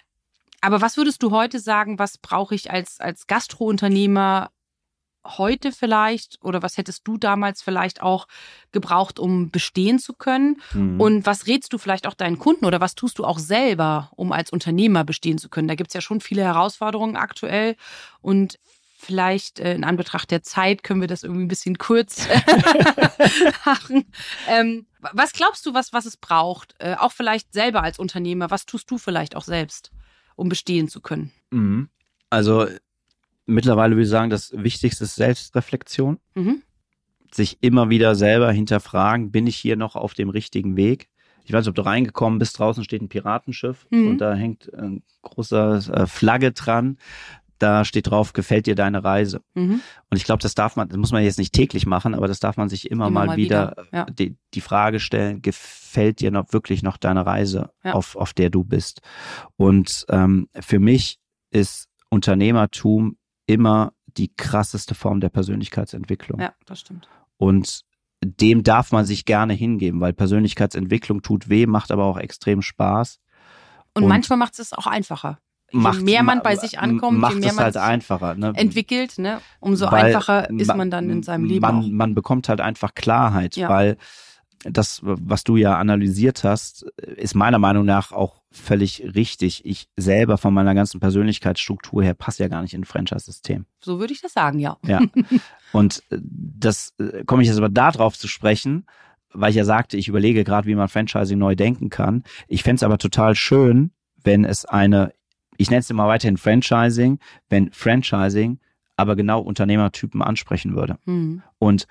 A: Aber was würdest du heute sagen, was brauche ich als, als Gastrounternehmer heute vielleicht oder was hättest du damals vielleicht auch gebraucht, um bestehen zu können? Mhm. Und was rätst du vielleicht auch deinen Kunden oder was tust du auch selber, um als Unternehmer bestehen zu können? Da gibt es ja schon viele Herausforderungen aktuell und vielleicht äh, in Anbetracht der Zeit können wir das irgendwie ein bisschen kurz machen. Ähm, Was glaubst du, was, was es braucht? Äh, auch vielleicht selber als Unternehmer. Was tust du vielleicht auch selbst, um bestehen zu können?
B: Mhm. Also mittlerweile würde ich sagen, das Wichtigste ist Selbstreflexion. Mhm. Sich immer wieder selber hinterfragen, bin ich hier noch auf dem richtigen Weg? Ich weiß nicht, ob du reingekommen bist, draußen steht ein Piratenschiff mhm. und da hängt eine große äh, Flagge dran. Da steht drauf, gefällt dir deine Reise? Mhm. Und ich glaube, das darf man, das muss man jetzt nicht täglich machen, aber das darf man sich immer, immer mal, mal wieder, wieder. Ja. Die, die Frage stellen, gefällt dir noch wirklich noch deine Reise, ja. auf, auf der du bist? Und ähm, für mich ist Unternehmertum immer die krasseste Form der Persönlichkeitsentwicklung.
A: Ja, das stimmt.
B: Und dem darf man sich gerne hingeben, weil Persönlichkeitsentwicklung tut weh, macht aber auch extrem Spaß.
A: Und, Und manchmal macht es auch einfacher. Je macht, mehr man bei sich ankommt,
B: macht
A: je mehr
B: es
A: man
B: halt einfacher, ne?
A: entwickelt, ne? umso weil einfacher ist man dann in seinem Leben
B: man,
A: auch.
B: Man bekommt halt einfach Klarheit, ja. weil das, was du ja analysiert hast, ist meiner Meinung nach auch völlig richtig. Ich selber von meiner ganzen Persönlichkeitsstruktur her passe ja gar nicht in ein Franchise-System.
A: So würde ich das sagen, ja.
B: Ja. Und das komme ich jetzt aber da drauf zu sprechen, weil ich ja sagte, ich überlege gerade, wie man Franchising neu denken kann. Ich fände es aber total schön, wenn es eine, ich nenne es immer weiterhin Franchising, wenn Franchising aber genau Unternehmertypen ansprechen würde. Mhm. Und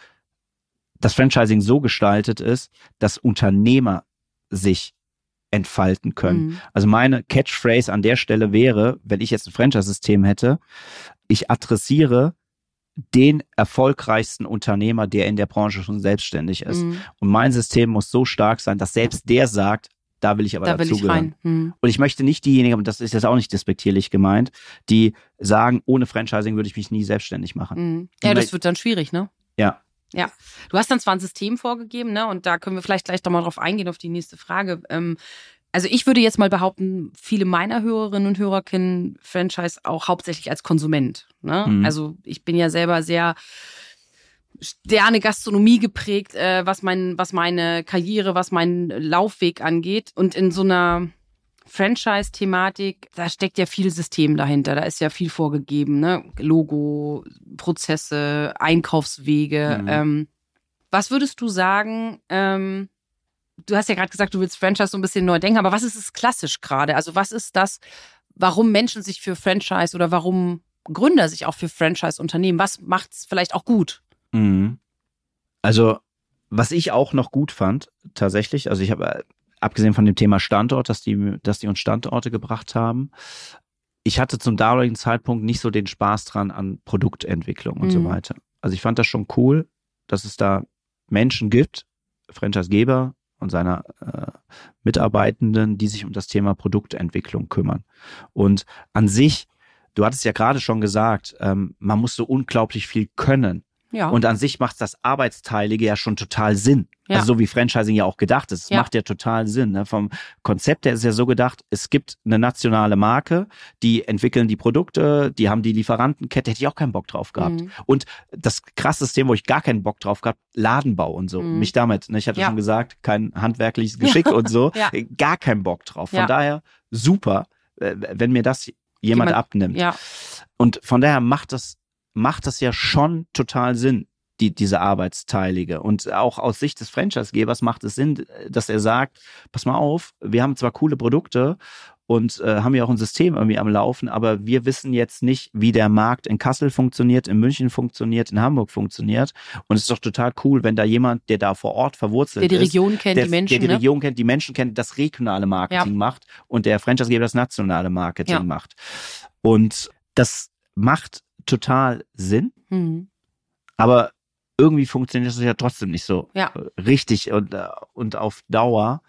B: das Franchising so gestaltet ist, dass Unternehmer sich entfalten können. Mhm. Also meine Catchphrase an der Stelle wäre, wenn ich jetzt ein Franchise-System hätte, ich adressiere den erfolgreichsten Unternehmer, der in der Branche schon selbstständig ist. Mhm. Und mein System muss so stark sein, dass selbst der sagt, da will ich aber da dazugehören. Mhm. Und ich möchte nicht diejenigen, und das ist jetzt auch nicht despektierlich gemeint, die sagen, ohne Franchising würde ich mich nie selbstständig machen.
A: Mhm. Ja, das wird dann schwierig, ne?
B: Ja.
A: Ja, du hast dann zwar ein System vorgegeben, ne? Und da können wir vielleicht gleich nochmal drauf eingehen, auf die nächste Frage. Ähm, also ich würde jetzt mal behaupten, viele meiner Hörerinnen und Hörer kennen Franchise auch hauptsächlich als Konsument. Ne? Mhm. Also ich bin ja selber sehr Sterne Gastronomie geprägt, äh, was mein, was meine Karriere, was meinen Laufweg angeht. Und in so einer Franchise-Thematik, da steckt ja viel System dahinter. Da ist ja viel vorgegeben, ne? Logo, Prozesse, Einkaufswege. Mhm. Ähm, was würdest du sagen, ähm, du hast ja gerade gesagt, du willst Franchise so ein bisschen neu denken, aber was ist es klassisch gerade? Also was ist das, warum Menschen sich für Franchise oder warum Gründer sich auch für Franchise unternehmen? Was macht es vielleicht auch gut?
B: Mhm. Also was ich auch noch gut fand, tatsächlich, also ich habe abgesehen von dem Thema Standort, dass die, dass die uns Standorte gebracht haben, ich hatte zum damaligen Zeitpunkt nicht so den Spaß dran an Produktentwicklung und mhm. so weiter. Also ich fand das schon cool, dass es da Menschen gibt, Franchisegeber und seiner äh, Mitarbeitenden, die sich um das Thema Produktentwicklung kümmern. Und an sich, du hattest ja gerade schon gesagt, ähm, man muss so unglaublich viel können. Ja. Und an sich macht das Arbeitsteilige ja schon total Sinn. Ja. Also so wie Franchising ja auch gedacht ist. Es ja. macht ja total Sinn. Ne? Vom Konzept her ist es ja so gedacht, es gibt eine nationale Marke, die entwickeln die Produkte, die haben die Lieferantenkette, hätte ich auch keinen Bock drauf gehabt. Mhm. Und das krasse System, wo ich gar keinen Bock drauf gehabt, Ladenbau und so. Mhm. Mich damit, ne? Ich hatte ja. schon gesagt, kein handwerkliches Geschick ja. und so. Ja. Gar keinen Bock drauf. Von ja. daher super, wenn mir das jemand, jemand abnimmt. Ja. Und von daher macht das macht das ja schon total Sinn, die, diese Arbeitsteilige. Und auch aus Sicht des Franchisegebers macht es Sinn, dass er sagt, pass mal auf, wir haben zwar coole Produkte und äh, haben ja auch ein System irgendwie am Laufen, aber wir wissen jetzt nicht, wie der Markt in Kassel funktioniert, in München funktioniert, in Hamburg funktioniert. Und es ist doch total cool, wenn da jemand, der da vor Ort verwurzelt ist,
A: der die Region ist, kennt,
B: der,
A: die Menschen,
B: der die
A: ne?
B: Region kennt, die Menschen kennt, das regionale Marketing ja. macht und der Franchisegeber das nationale Marketing ja. macht. Und das macht total Sinn, mhm. aber irgendwie funktioniert das ja trotzdem nicht so ja. richtig und, und auf Dauer.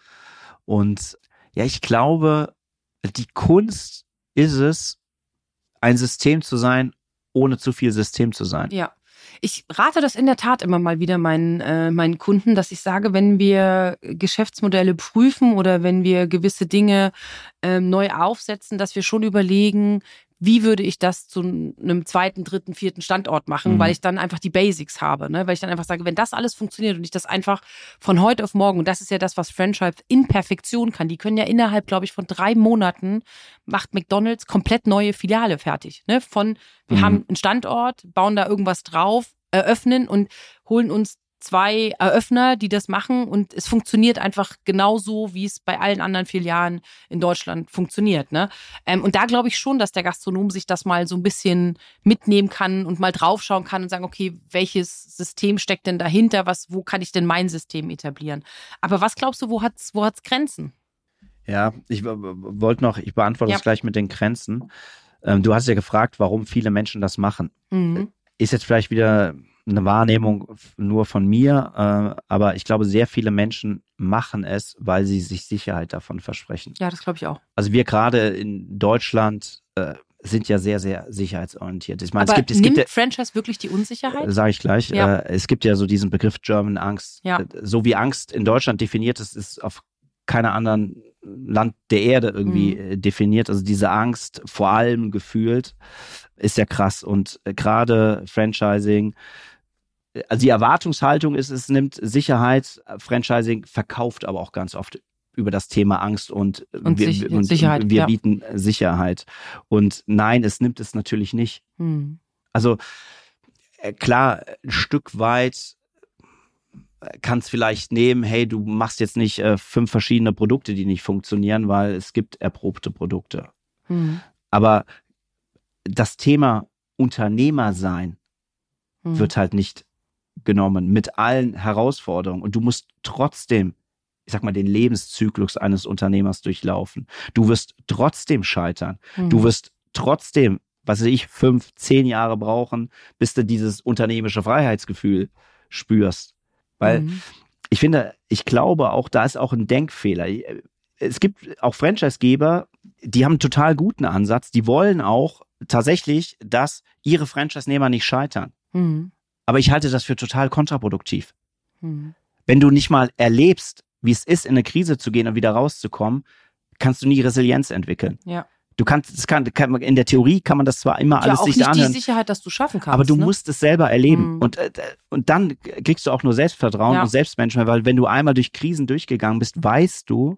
B: Und ja, ich glaube, die Kunst ist es, ein System zu sein, ohne zu viel System zu sein.
A: Ja. Ich rate das in der Tat immer mal wieder meinen, äh, meinen Kunden, dass ich sage, wenn wir Geschäftsmodelle prüfen oder wenn wir gewisse Dinge äh, neu aufsetzen, dass wir schon überlegen, wie würde ich das zu einem zweiten, dritten, vierten Standort machen, mhm. weil ich dann einfach die Basics habe, ne? Weil ich dann einfach sage, wenn das alles funktioniert und ich das einfach von heute auf morgen, und das ist ja das, was Franchise in Perfektion kann, die können ja innerhalb, glaube ich, von drei Monaten macht McDonald's komplett neue Filiale fertig, ne? Von, wir mhm. haben einen Standort, bauen da irgendwas drauf, eröffnen und holen uns zwei Eröffner, die das machen und es funktioniert einfach genauso, wie es bei allen anderen Filialen in Deutschland funktioniert. Ne? Ähm, und da glaube ich schon, dass der Gastronom sich das mal so ein bisschen mitnehmen kann und mal draufschauen kann und sagen, okay, welches System steckt denn dahinter? Was, wo kann ich denn mein System etablieren? Aber was glaubst du, wo hat's, wo hat's Grenzen?
B: Ja, ich wollte noch, ich beantworte
A: Ja.
B: das gleich mit den Grenzen. Ähm, du hast ja gefragt, warum viele Menschen das machen.
A: Mhm.
B: Ist jetzt vielleicht wieder eine Wahrnehmung nur von mir, äh, aber ich glaube, sehr viele Menschen machen es, weil sie sich Sicherheit davon versprechen.
A: Ja, das glaube ich auch.
B: Also wir gerade in Deutschland äh, sind ja sehr, sehr sicherheitsorientiert. Ich meine,
A: aber
B: es gibt, es
A: nimmt
B: gibt ja,
A: Franchise wirklich die Unsicherheit?
B: sage ich gleich,
A: Ja.
B: äh, es gibt ja so diesen Begriff German Angst.
A: Ja.
B: So wie Angst in Deutschland definiert ist, ist auf keiner anderen Land der Erde irgendwie
A: Mhm.
B: äh, definiert. Also diese Angst, vor allem gefühlt, ist ja krass. Und äh, gerade Franchising, also die Erwartungshaltung ist, es nimmt Sicherheit. Franchising verkauft aber auch ganz oft über das Thema Angst und,
A: Und
B: wir,
A: Sich-
B: und
A: Sicherheit,
B: wir
A: ja.
B: bieten Sicherheit. Und nein, es nimmt es natürlich nicht.
A: Mhm.
B: Also äh, klar, ein Stück weit kann es vielleicht nehmen, hey, du machst jetzt nicht äh, fünf verschiedene Produkte, die nicht funktionieren, weil es gibt erprobte Produkte.
A: Mhm.
B: Aber das Thema Unternehmer sein
A: Mhm.
B: wird halt nicht genommen mit allen Herausforderungen. Und du musst trotzdem, ich sag mal, den Lebenszyklus eines Unternehmers durchlaufen. Du wirst trotzdem scheitern.
A: Mhm.
B: Du wirst trotzdem, was weiß ich, fünf, zehn Jahre brauchen, bis du dieses unternehmerische Freiheitsgefühl spürst. Weil
A: Mhm.
B: ich finde, ich glaube auch, da ist auch ein Denkfehler. Es gibt auch Franchisegeber, die haben einen total guten Ansatz. Die wollen auch tatsächlich, dass ihre Franchise-Nehmer nicht scheitern.
A: Mhm.
B: Aber ich halte das für total kontraproduktiv.
A: Mhm.
B: Wenn du nicht mal erlebst, wie es ist, in eine Krise zu gehen und wieder rauszukommen, kannst du nie Resilienz entwickeln.
A: Ja.
B: Du kannst, das kann, kann, in der Theorie kann man das zwar immer
A: Ja,
B: alles
A: auch
B: sich
A: nicht
B: anhören,
A: die Sicherheit, dass du schaffen kannst.
B: aber du
A: ne?
B: musst es selber erleben.
A: Mhm.
B: Und, äh, und dann kriegst du auch nur Selbstvertrauen
A: Ja.
B: und Selbstmanagement, weil wenn du einmal durch Krisen durchgegangen bist, weißt du,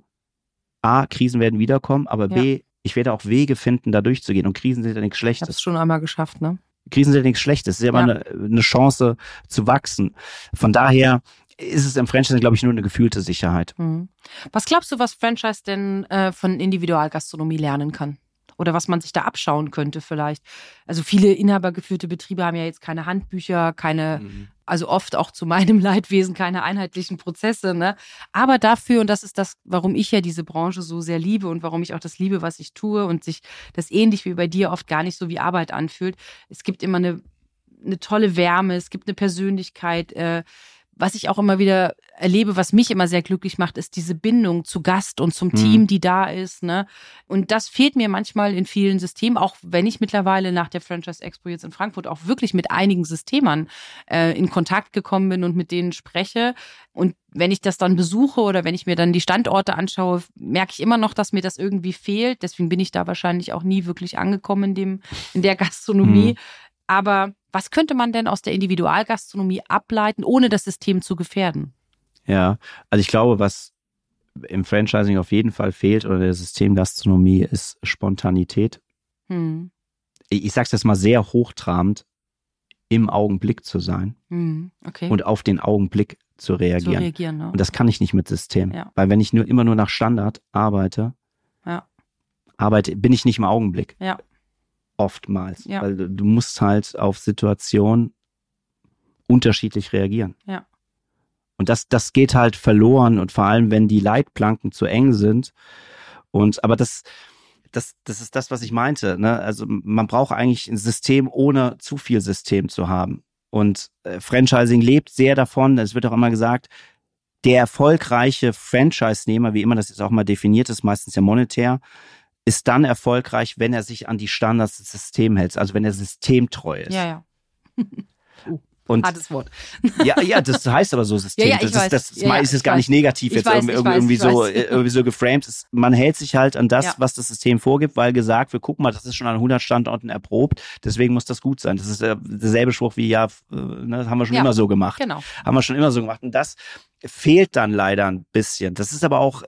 B: A, Krisen werden wiederkommen, aber B, ich werde auch Wege finden, da durchzugehen. Und Krisen sind ja nichts
A: Ich habe
B: Schlechtes.
A: es schon einmal geschafft, ne?
B: Krisen sind ja nichts Schlechtes. Es ist ja immer
A: Ja.
B: eine, eine Chance zu wachsen. Von daher ist es im Franchising, glaube ich, nur eine gefühlte Sicherheit.
A: Mhm. Was glaubst du, was Franchise denn äh, von Individualgastronomie lernen kann? Oder was man sich da abschauen könnte vielleicht? Also viele inhabergeführte Betriebe haben ja jetzt keine Handbücher, keine, also oft auch zu meinem Leidwesen, keine einheitlichen Prozesse. Ne? Aber dafür, und das ist das, warum ich ja diese Branche so sehr liebe und warum ich auch das liebe, was ich tue und sich das ähnlich wie bei dir oft gar nicht so wie Arbeit anfühlt. Es gibt immer eine, eine tolle Wärme, es gibt eine Persönlichkeit, äh, was ich auch immer wieder erlebe, was mich immer sehr glücklich macht, ist diese Bindung zu Gast und zum
B: Mhm.
A: Team, die da ist. Ne? Und das fehlt mir manchmal in vielen Systemen, auch wenn ich mittlerweile nach der Franchise Expo jetzt in Frankfurt auch wirklich mit einigen Systemern äh, in Kontakt gekommen bin und mit denen spreche. Und wenn ich das dann besuche oder wenn ich mir dann die Standorte anschaue, merke ich immer noch, dass mir das irgendwie fehlt. Deswegen bin ich da wahrscheinlich auch nie wirklich angekommen in dem, in der Gastronomie.
B: Mhm.
A: Aber was könnte man denn aus der Individualgastronomie ableiten, ohne das System zu gefährden?
B: Ja, also ich glaube, was im Franchising auf jeden Fall fehlt oder der Systemgastronomie ist Spontanität.
A: Hm.
B: Ich, ich sage es jetzt mal sehr hochtrabend, im Augenblick zu sein
A: Hm. Okay.
B: und auf den Augenblick zu
A: zu
B: reagieren.
A: reagieren, ne?
B: Und das kann ich nicht mit System.
A: Ja.
B: Weil wenn ich nur immer nur nach Standard arbeite,
A: Ja.
B: arbeite, bin ich nicht im Augenblick.
A: Ja.
B: Oftmals.
A: Ja.
B: Weil du, du musst halt auf Situationen unterschiedlich reagieren.
A: Ja.
B: Und das, das geht halt verloren und vor allem, wenn die Leitplanken zu eng sind. Und, aber das, das, das ist das, was ich meinte, ne? Also, man braucht eigentlich ein System, ohne zu viel System zu haben. Und äh, Franchising lebt sehr davon, es wird auch immer gesagt, der erfolgreiche Franchise-Nehmer, wie immer das jetzt auch mal definiert ist, meistens ja monetär, ist dann erfolgreich, wenn er sich an die Standards des Systems hält, also wenn er systemtreu ist.
A: Ja, ja.
B: Und
A: Hartes Wort.
B: ja, ja, das heißt aber so System.
A: Ja, ja, ich
B: das
A: weiß.
B: ist, das
A: Ja, ja,
B: ist es
A: ich
B: gar
A: weiß.
B: nicht negativ
A: Ich
B: jetzt
A: weiß,
B: irgendwie,
A: ich weiß,
B: irgendwie
A: ich
B: so
A: weiß.
B: irgendwie so geframed ist. Man hält sich halt an das,
A: Ja.
B: was das System vorgibt, weil gesagt wird, guck mal, das ist schon an hundert Standorten erprobt, deswegen muss das gut sein. Das ist äh, derselbe Spruch wie, ja, äh, ne, das haben wir schon
A: Ja,
B: immer so gemacht.
A: Genau.
B: Haben wir schon immer so gemacht. Und das fehlt dann leider ein bisschen. Das ist aber auch,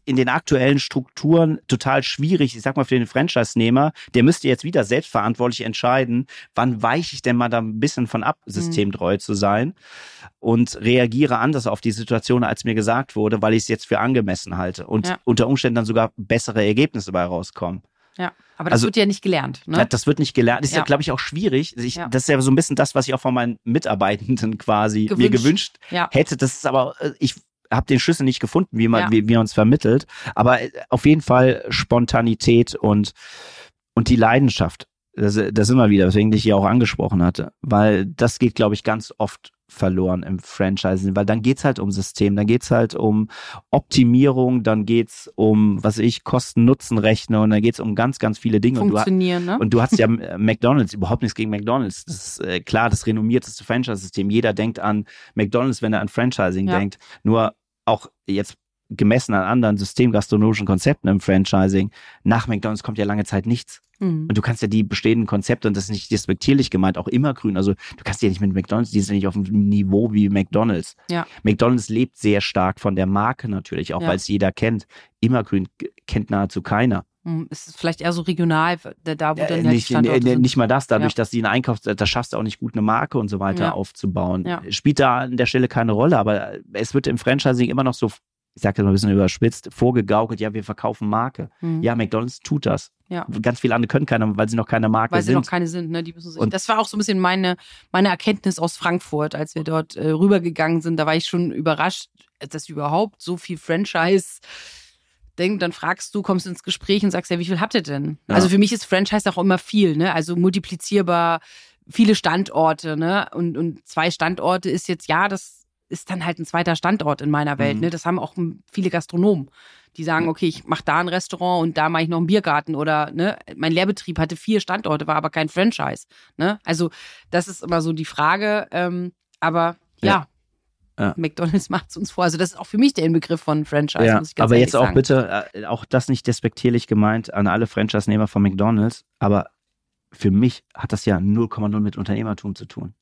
B: in den aktuellen Strukturen total schwierig, ich sag mal für den Franchise-Nehmer, der müsste jetzt wieder selbstverantwortlich entscheiden, wann weiche ich denn mal da ein bisschen von ab, systemtreu mhm. zu sein und reagiere anders auf die Situation, als mir gesagt wurde, weil ich es jetzt für angemessen halte und ja. unter Umständen dann sogar bessere Ergebnisse dabei rauskommen.
A: Ja, aber das
B: also,
A: wird ja nicht gelernt, ne?
B: Das wird nicht gelernt. Das ist ja, ja glaube ich, auch schwierig. Ich, ja. Das ist ja so ein bisschen das, was ich auch von meinen Mitarbeitenden quasi gewünscht. mir gewünscht ja. hätte. Das ist aber, ich habe den Schlüssel nicht gefunden, wie man, ja. wie, wie man uns vermittelt. Aber auf jeden Fall Spontanität und, und die Leidenschaft. Das, das sind wir wieder, weswegen ich hier auch angesprochen hatte. Weil das geht, glaube ich, ganz oft verloren im Franchising, weil dann geht's halt um System, dann geht's halt um Optimierung, dann geht's um, was weiß ich, Kosten-Nutzen-Rechnung, dann geht's um ganz, ganz viele Dinge.
A: Funktionieren,
B: und du,
A: ne?
B: Und du hast ja McDonald's, überhaupt nichts gegen McDonald's. Das ist äh, klar, das renommierteste Franchise-System. Jeder denkt an McDonald's, wenn er an Franchising ja. denkt. Nur auch jetzt gemessen an anderen systemgastronomischen Konzepten im Franchising, nach McDonald's kommt ja lange Zeit nichts. Mhm. Und du kannst ja die bestehenden Konzepte, und das ist nicht despektierlich gemeint, auch immer grün. Also du kannst ja nicht mit McDonald's, die sind ja nicht auf dem Niveau wie McDonald's. Ja. McDonald's lebt sehr stark von der Marke natürlich, auch ja. weil es jeder kennt. Immergrün kennt nahezu keiner.
A: Es ist vielleicht eher so regional, da wo dann
B: äh,
A: halt
B: nicht,
A: die Standorte sind.
B: Nicht mal das, dadurch,
A: ja.
B: dass die einen Einkauf, da schaffst du auch nicht gut eine Marke und so weiter
A: ja.
B: aufzubauen.
A: Ja.
B: Spielt da an der Stelle keine Rolle, aber es wird im Franchising immer noch so, ich sage das mal ein bisschen überspitzt, vorgegaukelt, ja, wir verkaufen Marke. Mhm. Ja, McDonald's tut das. Ja. Ganz viele andere können keine, weil sie noch keine Marke
A: weil
B: sind.
A: Weil sie noch keine sind, ne? Die müssen sich. Und das war auch so ein bisschen meine, meine Erkenntnis aus Frankfurt, als wir dort äh, rübergegangen sind. Da war ich schon überrascht, dass überhaupt so viel Franchise denkt. Dann fragst du, kommst ins Gespräch und sagst, ja, wie viel habt ihr denn? Ja. Also für mich ist Franchise auch immer viel, ne? Also multiplizierbar, viele Standorte, ne? Und, und zwei Standorte ist jetzt, ja, das ist dann halt ein zweiter Standort in meiner Welt, mhm. ne? Das haben auch viele Gastronomen. Die sagen, okay, ich mache da ein Restaurant und da mache ich noch einen Biergarten oder, ne, mein Lehrbetrieb hatte vier Standorte, war aber kein Franchise, ne? Also das ist immer so die Frage, ähm, aber ja, ja. ja. McDonald's macht es uns vor. Also das ist auch für mich der Inbegriff von Franchise,
B: ja,
A: muss ich ganz
B: aber
A: ehrlich
B: jetzt auch
A: sagen.
B: bitte, äh, auch das nicht despektierlich gemeint an alle Franchise-Nehmer von McDonald's, aber für mich hat das ja null Komma null mit Unternehmertum zu tun.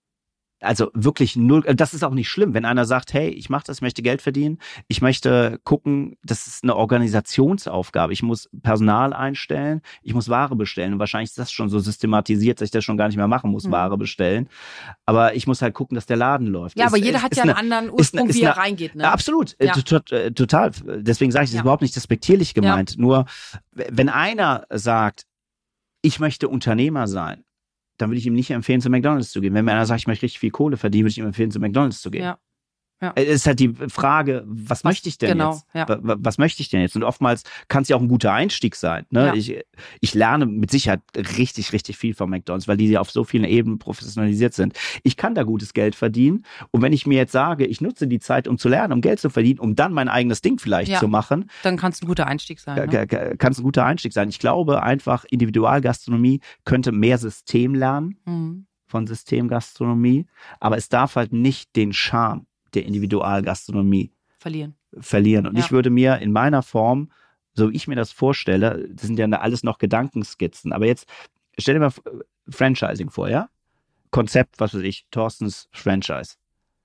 B: Also wirklich null, das ist auch nicht schlimm, wenn einer sagt, hey, ich mache das, ich möchte Geld verdienen, ich möchte gucken, das ist eine Organisationsaufgabe, ich muss Personal einstellen, ich muss Ware bestellen und wahrscheinlich ist das schon so systematisiert, dass ich das schon gar nicht mehr machen muss, mhm. Ware bestellen, aber ich muss halt gucken, dass der Laden läuft.
A: Ja,
B: ist,
A: aber jeder
B: ist,
A: hat
B: ist
A: ja
B: eine,
A: einen anderen Ursprung,
B: ist, ist
A: wie er
B: eine,
A: reingeht, ne?
B: Ja, absolut,
A: ja.
B: total, deswegen sage ich, das ja. ist überhaupt nicht despektierlich gemeint, ja. nur wenn einer sagt, ich möchte Unternehmer sein, dann würde ich ihm nicht empfehlen, zu McDonald's zu gehen. Wenn mir einer sagt, ich möchte richtig viel Kohle verdienen, würde ich ihm empfehlen, zu McDonald's zu gehen. Ja. Ja. Es ist halt die Frage, was, was möchte ich denn
A: genau,
B: jetzt?
A: Ja.
B: Was, was möchte ich denn jetzt? Und oftmals kann es ja auch ein guter Einstieg sein. Ne? Ja. Ich, ich lerne mit Sicherheit richtig, richtig viel von McDonald's, weil die ja auf so vielen Ebenen professionalisiert sind. Ich kann da gutes Geld verdienen. Und wenn ich mir jetzt sage, ich nutze die Zeit, um zu lernen, um Geld zu verdienen, um dann mein eigenes Ding vielleicht
A: ja. zu
B: machen.
A: Dann kann es ein guter Einstieg sein.
B: Ne? Kann es ein guter Einstieg sein. Ich glaube einfach, Individualgastronomie könnte mehr System lernen mhm. von Systemgastronomie. Aber es darf halt nicht den Charme der Individualgastronomie
A: verlieren.
B: verlieren. Und
A: ja.
B: ich würde mir in meiner Form, so wie ich mir das vorstelle, das sind ja alles noch Gedankenskizzen, aber jetzt stell dir mal Franchising vor, ja? Konzept, was weiß ich, Thorstens Franchise.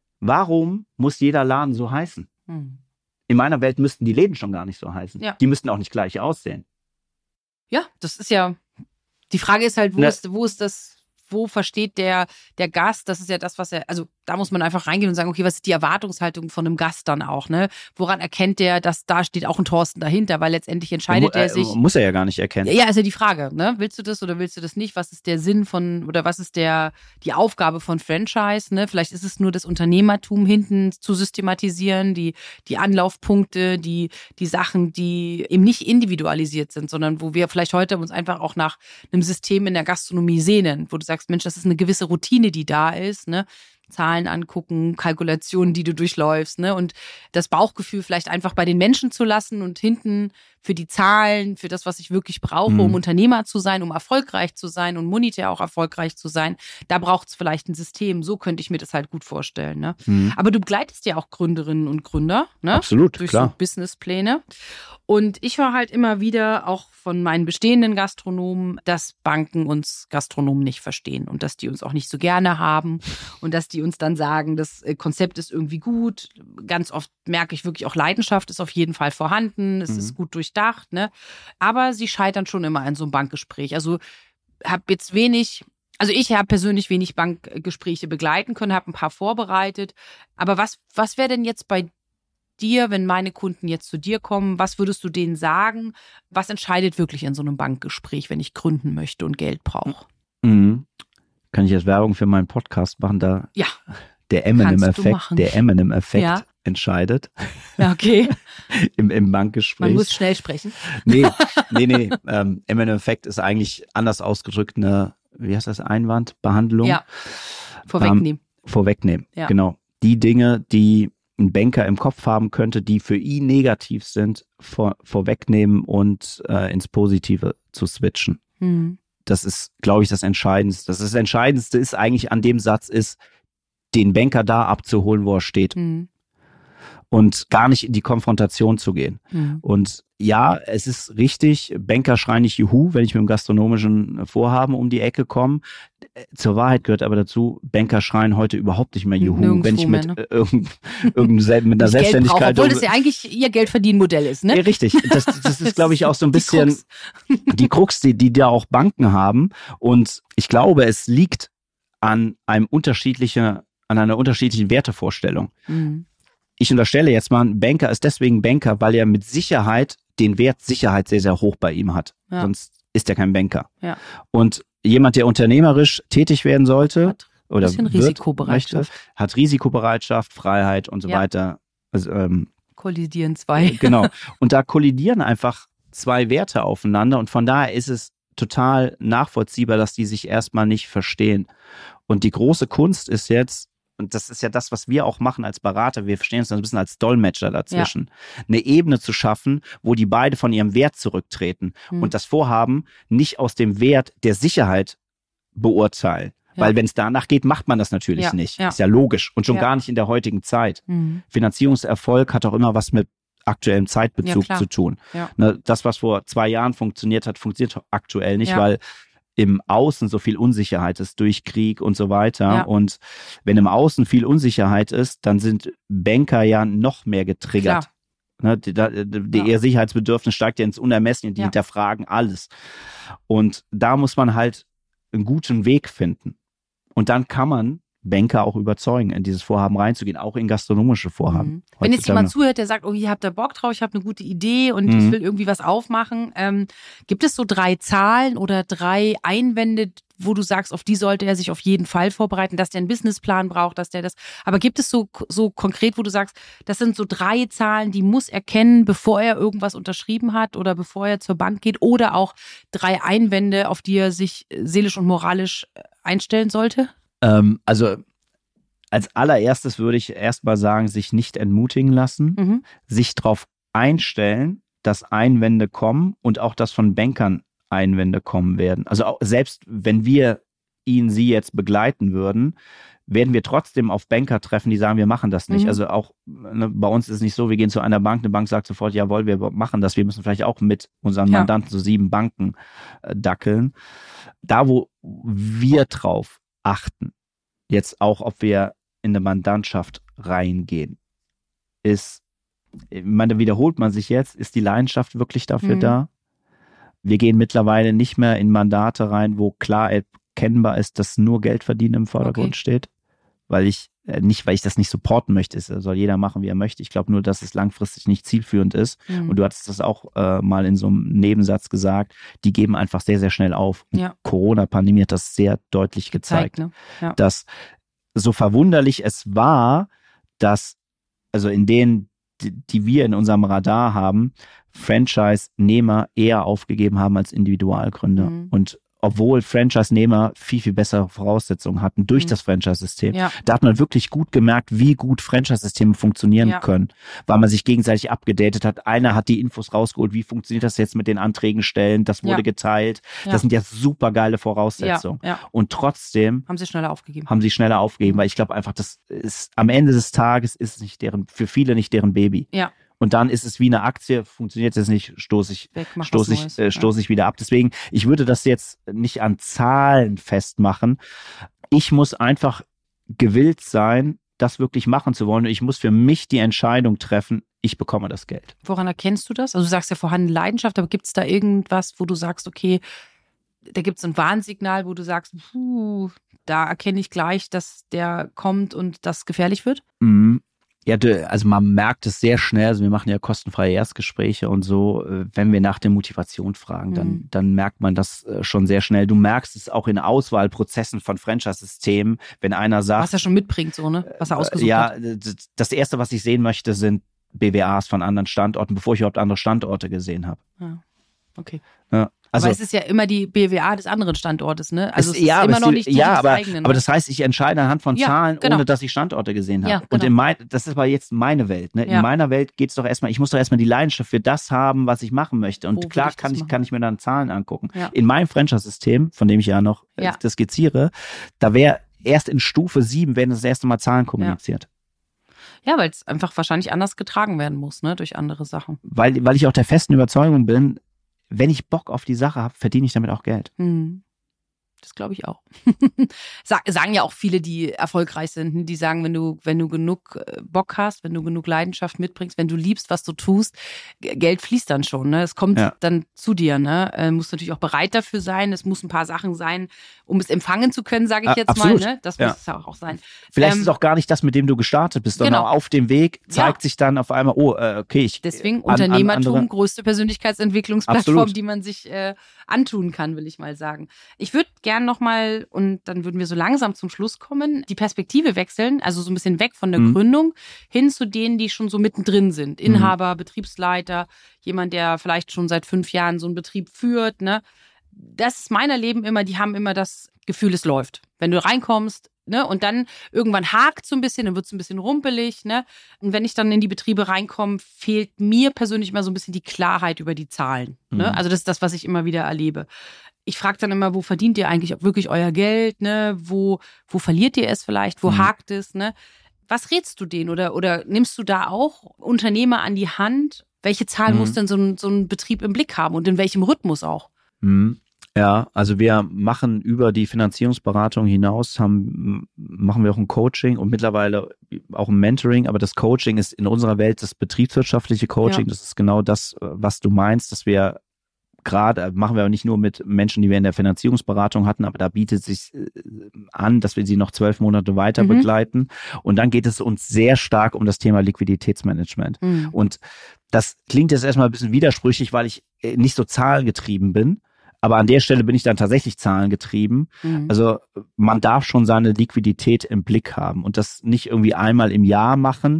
B: Warum muss jeder Laden so heißen? Hm. In meiner Welt müssten die Läden schon gar nicht so heißen. Ja. Die müssten auch nicht gleich aussehen.
A: Ja, das ist ja, die Frage ist halt, wo, Na, ist, wo ist das, wo versteht der, der Gast, das ist ja das, was er, also da muss man einfach reingehen und sagen, okay, was ist die Erwartungshaltung von einem Gast dann auch, ne? Woran erkennt der, dass da steht auch ein Thorsten dahinter, weil letztendlich entscheidet er sich.
B: Muss er ja gar nicht erkennen.
A: Ja, ist ja die Frage, ne? Willst du das oder willst du das nicht? Was ist der Sinn von, oder was ist der, die Aufgabe von Franchise, ne? Vielleicht ist es nur das Unternehmertum hinten zu systematisieren, die, die Anlaufpunkte, die, die Sachen, die eben nicht individualisiert sind, sondern wo wir vielleicht heute uns einfach auch nach einem System in der Gastronomie sehnen, wo du sagst, Mensch, das ist eine gewisse Routine, die da ist, ne? Zahlen angucken, Kalkulationen, die du durchläufst, ne? Und das Bauchgefühl vielleicht einfach bei den Menschen zu lassen und hinten für die Zahlen, für das, was ich wirklich brauche, mhm. um Unternehmer zu sein, um erfolgreich zu sein und monetär auch erfolgreich zu sein, da braucht es vielleicht ein System. So könnte ich mir das halt gut vorstellen, ne? Mhm. Aber du begleitest ja auch Gründerinnen und Gründer, ne?
B: Absolut,
A: durch
B: klar.
A: so Businesspläne. Und ich höre halt immer wieder auch von meinen bestehenden Gastronomen, dass Banken uns Gastronomen nicht verstehen und dass die uns auch nicht so gerne haben und dass die die uns dann sagen, das Konzept ist irgendwie gut. Ganz oft merke ich wirklich auch, Leidenschaft ist auf jeden Fall vorhanden, es mhm. ist gut durchdacht, ne? Aber sie scheitern schon immer in so einem Bankgespräch. Also habe jetzt wenig, also ich habe persönlich wenig Bankgespräche begleiten können, habe ein paar vorbereitet. Aber was, was wäre denn jetzt bei dir, wenn meine Kunden jetzt zu dir kommen, was würdest du denen sagen? Was entscheidet wirklich in so einem Bankgespräch, wenn ich gründen möchte und Geld brauche?
B: Mhm. Kann ich jetzt Werbung für meinen Podcast machen? Da
A: ja.
B: Der Eminem-Effekt, der Eminem-Effekt ja. entscheidet.
A: Ja, okay.
B: Im, Im Bankgespräch.
A: Man muss schnell sprechen.
B: Nee, nee, nee. Ähm, Eminem-Effekt ist eigentlich anders ausgedrückt eine, wie heißt das, Einwandbehandlung?
A: Ja. Vorwegnehmen.
B: Ähm, vorwegnehmen,
A: ja.
B: genau. Die Dinge, die ein Banker im Kopf haben könnte, die für ihn negativ sind, vor, vorwegnehmen und äh, ins Positive zu switchen.
A: Mhm.
B: Das ist, glaube ich, das Entscheidendste. Das, das Entscheidendste ist eigentlich an dem Satz ist, den Banker da abzuholen, wo er steht.
A: Mhm.
B: Und gar nicht in die Konfrontation zu gehen.
A: Mhm.
B: Und ja, es ist richtig, Banker schreien nicht Juhu, wenn ich mit dem gastronomischen Vorhaben um die Ecke komme. Zur Wahrheit gehört aber dazu, Banker schreien heute überhaupt nicht mehr Juhu,
A: Nirgendwo
B: wenn ich mit,
A: mehr, ne?
B: äh, irgend, irgend, mit einer Selbstständigkeit...
A: Obwohl das ja eigentlich ihr Geldverdienmodell ist, ne?
B: Ja, richtig. Das, das ist, glaube ich, auch so ein bisschen
A: die Krux,
B: die Krux die, die da auch Banken haben. Und ich glaube, es liegt an einem unterschiedlichen, an einer unterschiedlichen Wertevorstellung.
A: Mhm.
B: Ich unterstelle jetzt mal, ein Banker ist deswegen Banker, weil er mit Sicherheit den Wert Sicherheit sehr, sehr hoch bei ihm hat.
A: Ja.
B: Sonst ist er kein Banker.
A: Ja.
B: Und jemand, der unternehmerisch tätig werden sollte,
A: hat
B: oder
A: bisschen
B: wird,
A: Risikobereitschaft.
B: möchte, hat Risikobereitschaft, Freiheit und so
A: ja.
B: weiter. Also, ähm,
A: kollidieren zwei.
B: Genau. Und da kollidieren einfach zwei Werte aufeinander und von daher ist es total nachvollziehbar, dass die sich erstmal nicht verstehen. Und die große Kunst ist jetzt, und das ist ja das, was wir auch machen als Berater, wir verstehen uns ein bisschen als Dolmetscher dazwischen, ja. eine Ebene zu schaffen, wo die beide von ihrem Wert zurücktreten hm. und das Vorhaben nicht aus dem Wert der Sicherheit beurteilen. Ja. Weil wenn es danach geht, macht man das natürlich
A: ja.
B: nicht.
A: Ja.
B: Ist ja logisch und schon
A: ja.
B: gar nicht in der heutigen Zeit.
A: Hm.
B: Finanzierungserfolg hat auch immer was mit aktuellem Zeitbezug
A: ja,
B: zu tun.
A: Ja.
B: Ne, das, was vor zwei Jahren funktioniert hat, funktioniert aktuell nicht,
A: ja.
B: weil im Außen so viel Unsicherheit ist durch Krieg und so weiter.
A: Ja.
B: Und wenn im Außen viel Unsicherheit ist, dann sind Banker ja noch mehr getriggert. Ne, die, die,
A: ja.
B: Ihr Sicherheitsbedürfnis steigt ja ins Unermessliche, die
A: ja.
B: hinterfragen alles. Und da muss man halt einen guten Weg finden. Und dann kann man Banker auch überzeugen, in dieses Vorhaben reinzugehen, auch in gastronomische Vorhaben.
A: Mhm. Wenn jetzt jemand zuhört, der sagt, oh, ihr habt da Bock drauf, ich habe eine gute Idee und
B: mhm.
A: ich will irgendwie was aufmachen. Ähm, gibt es so drei Zahlen oder drei Einwände, wo du sagst, auf die sollte er sich auf jeden Fall vorbereiten, dass der einen Businessplan braucht, dass der das, aber gibt es so, so konkret, wo du sagst, das sind so drei Zahlen, die muss er kennen, bevor er irgendwas unterschrieben hat oder bevor er zur Bank geht, oder auch drei Einwände, auf die er sich seelisch und moralisch einstellen sollte?
B: Ähm, also als allererstes würde ich erstmal sagen, sich nicht entmutigen lassen,
A: mhm.
B: sich darauf einstellen, dass Einwände kommen und auch, dass von Bankern Einwände kommen werden. Also auch, selbst wenn wir ihn, sie jetzt begleiten würden, werden wir trotzdem auf Banker treffen, die sagen, wir machen das nicht. Mhm. Also auch ne, bei uns ist es nicht so, wir gehen zu einer Bank, eine Bank sagt sofort, jawohl, wir machen das. Wir müssen vielleicht auch mit unseren
A: ja.
B: Mandanten so sieben Banken äh, dackeln. Da, wo wir drauf achten, jetzt auch, ob wir in eine Mandantschaft reingehen, ist, ich meine, da wiederholt man sich jetzt, ist die Leidenschaft wirklich dafür mhm. da? Wir gehen mittlerweile nicht mehr in Mandate rein, wo klar erkennbar ist, dass nur Geld verdienen im Vordergrund okay. steht, weil ich, äh, nicht, weil ich das nicht supporten möchte, es soll jeder machen, wie er möchte. Ich glaube nur, dass es langfristig nicht zielführend ist. Mhm. Und du hattest das auch äh, mal in so einem Nebensatz gesagt, die geben einfach sehr, sehr schnell auf.
A: Ja.
B: Corona-Pandemie hat das sehr deutlich gezeigt,
A: gezeigt ne? ja.
B: dass so verwunderlich es war, dass, also in denen, die, die wir in unserem Radar haben, Franchise-Nehmer eher aufgegeben haben als Individualgründer. Mhm. Und obwohl Franchise-Nehmer viel, viel bessere Voraussetzungen hatten durch mhm. das Franchise-System.
A: Ja.
B: Da hat man wirklich gut gemerkt, wie gut Franchise-Systeme funktionieren
A: ja.
B: können, weil man sich gegenseitig abgedatet hat. Einer hat die Infos rausgeholt, wie funktioniert das jetzt mit den Anträgen stellen, das wurde ja. geteilt.
A: Ja.
B: Das sind ja super geile Voraussetzungen.
A: Ja. Ja.
B: Und trotzdem
A: haben sie schneller aufgegeben.
B: Haben sie schneller aufgegeben, weil ich glaube einfach, das ist am Ende des Tages ist nicht deren, für viele nicht deren Baby.
A: Ja.
B: Und dann ist es wie eine Aktie, funktioniert es nicht, stoße ich,
A: Weg,
B: stoße ich, äh, stoße ich wieder ab. Deswegen, ich würde das jetzt nicht an Zahlen festmachen. Ich muss einfach gewillt sein, das wirklich machen zu wollen. Und ich muss für mich die Entscheidung treffen, ich bekomme das Geld.
A: Woran erkennst du das? Also du sagst ja vorhandene Leidenschaft, aber gibt es da irgendwas, wo du sagst, okay, da gibt es ein Warnsignal, wo du sagst, puh, da erkenne ich gleich, dass der kommt und das gefährlich wird?
B: Mhm. Ja, also man merkt es sehr schnell, also wir machen ja kostenfreie Erstgespräche und so, wenn wir nach der Motivation fragen, dann, mhm. dann merkt man das schon sehr schnell. Du merkst es auch in Auswahlprozessen von Franchise-Systemen, wenn einer sagt...
A: Was er schon mitbringt, so, ne? Was er ausgesucht
B: ja,
A: hat.
B: Ja, das Erste, was ich sehen möchte, sind B W As von anderen Standorten, bevor ich überhaupt andere Standorte gesehen habe.
A: Ja, okay.
B: Ja. Also,
A: aber es ist ja immer die B W A des anderen Standortes, ne? Also es, es
B: ja,
A: ist immer noch nicht die
B: ja,
A: des
B: aber,
A: eigenen.
B: Aber das heißt, ich entscheide anhand von
A: ja,
B: Zahlen,
A: genau.
B: ohne dass ich Standorte gesehen habe.
A: Ja, genau.
B: Und in mein, das ist aber jetzt meine Welt. Ne?
A: Ja.
B: In meiner Welt geht es doch erstmal, ich muss doch erstmal die Leidenschaft für das haben, was ich machen möchte. Und
A: Wo
B: klar
A: ich
B: kann ich,
A: machen?
B: kann ich mir dann Zahlen angucken.
A: Ja.
B: In meinem Franchise-System, von dem ich ja noch
A: ja.
B: das skizziere, da wäre erst in Stufe sieben werden das erste Mal Zahlen kommuniziert.
A: Ja, ja, weil es einfach wahrscheinlich anders getragen werden muss, ne, durch andere Sachen.
B: Weil, weil ich auch der festen Überzeugung bin, wenn ich Bock auf die Sache habe, verdiene ich damit auch Geld.
A: Hm. Das glaube ich auch. Sagen ja auch viele, die erfolgreich sind, die sagen, wenn du, wenn du genug Bock hast, wenn du genug Leidenschaft mitbringst, wenn du liebst, was du tust, Geld fließt dann schon. Ne? Es kommt ja. dann zu dir. Ne? Du musst natürlich auch bereit dafür sein. Es muss ein paar Sachen sein, um es empfangen zu können, sage ich jetzt
B: Absolut.
A: mal. Ne? Das
B: ja.
A: muss es auch sein.
B: Vielleicht
A: ähm,
B: ist es auch gar nicht das, mit dem du gestartet bist, sondern
A: genau.
B: auf dem Weg zeigt ja. sich dann auf einmal, oh, äh, okay, ich...
A: Deswegen
B: an,
A: Unternehmertum,
B: an andere...
A: größte Persönlichkeitsentwicklungsplattform,
B: Absolut.
A: die man sich äh, antun kann, will ich mal sagen. Ich würde gern nochmal, und dann würden wir so langsam zum Schluss kommen, die Perspektive wechseln, also so ein bisschen weg von der
B: mhm.
A: Gründung hin zu denen, die schon so mittendrin sind. Inhaber, mhm. Betriebsleiter, jemand, der vielleicht schon seit fünf Jahren so einen Betrieb führt. Ne? Das ist mein Erleben immer, die haben immer das Gefühl, es läuft. Wenn du reinkommst, ne, und dann irgendwann hakt so ein bisschen, dann wird es ein bisschen rumpelig. Ne? Und wenn ich dann in die Betriebe reinkomme, fehlt mir persönlich immer so ein bisschen die Klarheit über die Zahlen. Mhm. Ne? Also das ist das, was ich immer wieder erlebe. Ich frage dann immer, wo verdient ihr eigentlich wirklich euer Geld? Ne? Wo, wo verliert ihr es vielleicht? Wo mhm. hakt es? Ne? Was rätst du denen? Oder, oder nimmst du da auch Unternehmer an die Hand? Welche Zahlen mhm. muss denn so ein, so ein Betrieb im Blick haben und in welchem Rhythmus auch?
B: Mhm. Ja, also wir machen über die Finanzierungsberatung hinaus, haben, machen wir auch ein Coaching und mittlerweile auch ein Mentoring, aber das Coaching ist in unserer Welt das betriebswirtschaftliche Coaching. Ja. Das ist genau das, was du meinst, dass wir gerade, machen wir aber nicht nur mit Menschen, die wir in der Finanzierungsberatung hatten, aber da bietet sich an, dass wir sie noch zwölf Monate weiter mhm. begleiten. Und dann geht es uns sehr stark um das Thema Liquiditätsmanagement. Mhm. Und das klingt jetzt erstmal ein bisschen widersprüchlich, weil ich nicht so zahlengetrieben bin. Aber an der Stelle bin ich dann tatsächlich zahlengetrieben. Mhm. Also man darf schon seine Liquidität im Blick haben und das nicht irgendwie einmal im Jahr machen,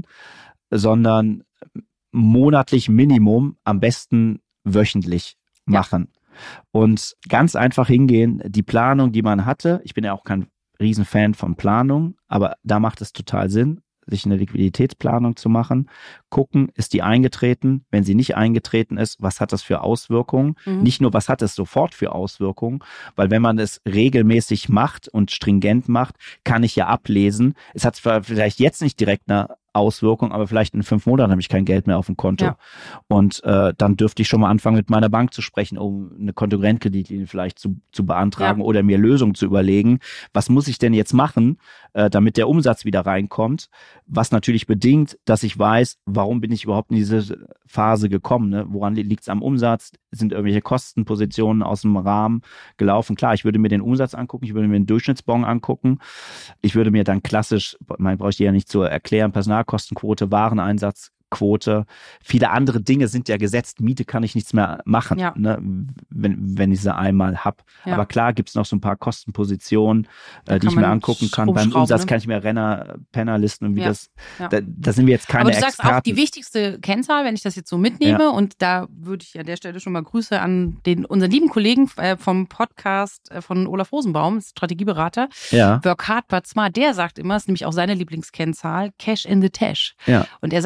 B: sondern monatlich Minimum, am besten wöchentlich machen. Ja. Und ganz einfach hingehen, die Planung, die man hatte, ich bin ja auch kein Riesenfan von Planung, aber da macht es total Sinn, sich eine Liquiditätsplanung zu machen, gucken, ist die eingetreten? Wenn sie nicht eingetreten ist, was hat das für Auswirkungen? Mhm. Nicht nur, was hat es sofort für Auswirkungen, weil wenn man es regelmäßig macht und stringent macht, kann ich ja ablesen, es hat zwar vielleicht jetzt nicht direkt eine Auswirkung, aber vielleicht in fünf Monaten habe ich kein Geld mehr auf dem Konto. Ja. Und äh, dann dürfte ich schon mal anfangen, mit meiner Bank zu sprechen, um eine Kontokorrentkreditlinie vielleicht zu, zu beantragen ja. oder mir Lösungen zu überlegen. Was muss ich denn jetzt machen, äh, damit der Umsatz wieder reinkommt? Was natürlich bedingt, dass ich weiß, warum bin ich überhaupt in diese Phase gekommen? Ne? Woran liegt es am Umsatz? Sind irgendwelche Kostenpositionen aus dem Rahmen gelaufen? Klar, ich würde mir den Umsatz angucken, ich würde mir den Durchschnittsbon angucken. Ich würde mir dann klassisch, man brauche ich dir ja nicht zu erklären, Personalkostenquote, Wareneinsatzquote, viele andere Dinge sind ja gesetzt. Miete kann ich nichts mehr machen, ja. ne, wenn, wenn ich sie einmal habe. Ja. Aber klar gibt es noch so ein paar Kostenpositionen, äh, die ich mir angucken kann. Beim Umsatz ne? kann ich mir Renner, Pennerlisten und wie ja. das, ja. Da, da sind wir jetzt keine Experten. Aber du
A: Experten. sagst auch die wichtigste Kennzahl, wenn ich das jetzt so mitnehme ja. und da würde ich an der Stelle schon mal Grüße an den unseren lieben Kollegen äh, vom Podcast äh, von Olaf Rosenbaum, Strategieberater,
B: ja.
A: Work Hard But Smart, der sagt immer, ist nämlich auch seine Lieblingskennzahl, Cash in the Tash.
B: Ja.
A: Und er sagt nämlich auch,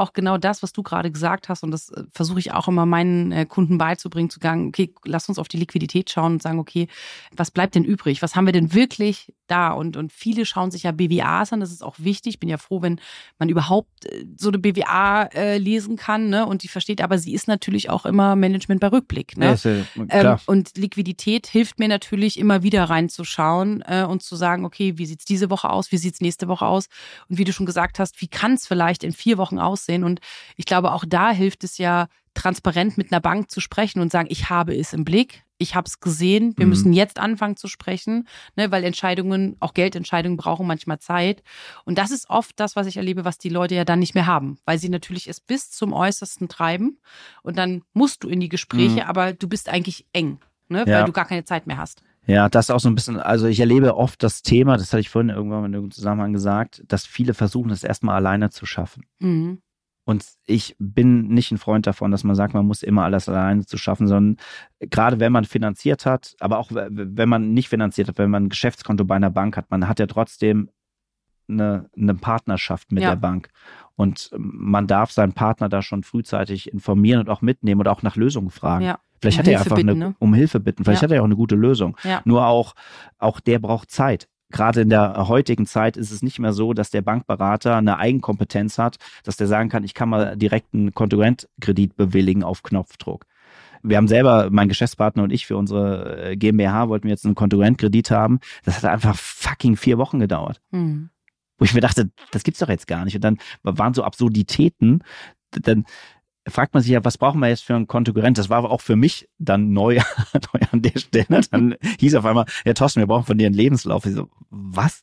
A: auch genau das, was du gerade gesagt hast und das versuche ich auch immer meinen äh, Kunden beizubringen, zu sagen, okay, lass uns auf die Liquidität schauen und sagen, okay, was bleibt denn übrig? Was haben wir denn wirklich da? Und, und viele schauen sich ja B W As an, das ist auch wichtig. Ich bin ja froh, wenn man überhaupt äh, so eine B W A äh, lesen kann, ne, und die versteht, aber sie ist natürlich auch immer Management bei Rückblick, ne?
B: Ja, ist ja klar.
A: Ähm, und Liquidität hilft mir natürlich immer wieder reinzuschauen äh, und zu sagen, okay, wie sieht's diese Woche aus, wie sieht's nächste Woche aus? Und wie du schon gesagt hast, wie kann es vielleicht in vier Wochen aussehen? Und ich glaube, auch da hilft es ja, transparent mit einer Bank zu sprechen und sagen, ich habe es im Blick, ich habe es gesehen, wir mhm. müssen jetzt anfangen zu sprechen, ne, weil Entscheidungen, auch Geldentscheidungen brauchen manchmal Zeit. Und das ist oft das, was ich erlebe, was die Leute ja dann nicht mehr haben, weil sie natürlich es bis zum Äußersten treiben und dann musst du in die Gespräche, mhm. aber du bist eigentlich eng, ne,
B: ja.
A: weil du gar keine Zeit mehr hast.
B: Ja, das ist auch so ein bisschen, also ich erlebe oft das Thema, das hatte ich vorhin irgendwann in irgendeinem Zusammenhang gesagt, dass viele versuchen, es erstmal alleine zu schaffen.
A: Mhm.
B: Und ich bin nicht ein Freund davon, dass man sagt, man muss immer alles alleine zu schaffen, sondern gerade wenn man finanziert hat, aber auch wenn man nicht finanziert hat, wenn man ein Geschäftskonto bei einer Bank hat, man hat ja trotzdem eine, eine Partnerschaft mit ja. der Bank. Und man darf seinen Partner da schon frühzeitig informieren und auch mitnehmen und auch nach Lösungen fragen. Ja. Vielleicht um hat er einfach bitten, eine, ne? um Hilfe bitten, vielleicht ja. hat er auch eine gute Lösung. Ja. Nur auch, auch der braucht Zeit. Gerade in der heutigen Zeit ist es nicht mehr so, dass der Bankberater eine Eigenkompetenz hat, dass der sagen kann, ich kann mal direkt einen Kontorentkredit bewilligen auf Knopfdruck. Wir haben selber, mein Geschäftspartner und ich, für unsere GmbH wollten wir jetzt einen Kontorentkredit haben. Das hat einfach fucking vier Wochen gedauert. Mhm. Wo ich mir dachte, das gibt's doch jetzt gar nicht. Und dann waren so Absurditäten, dann fragt man sich ja, was brauchen wir jetzt für einen Kontokorrent? Das war aber auch für mich dann neu, neu an der Stelle. Dann hieß auf einmal, ja Thorsten, wir brauchen von dir einen Lebenslauf. Ich so, was?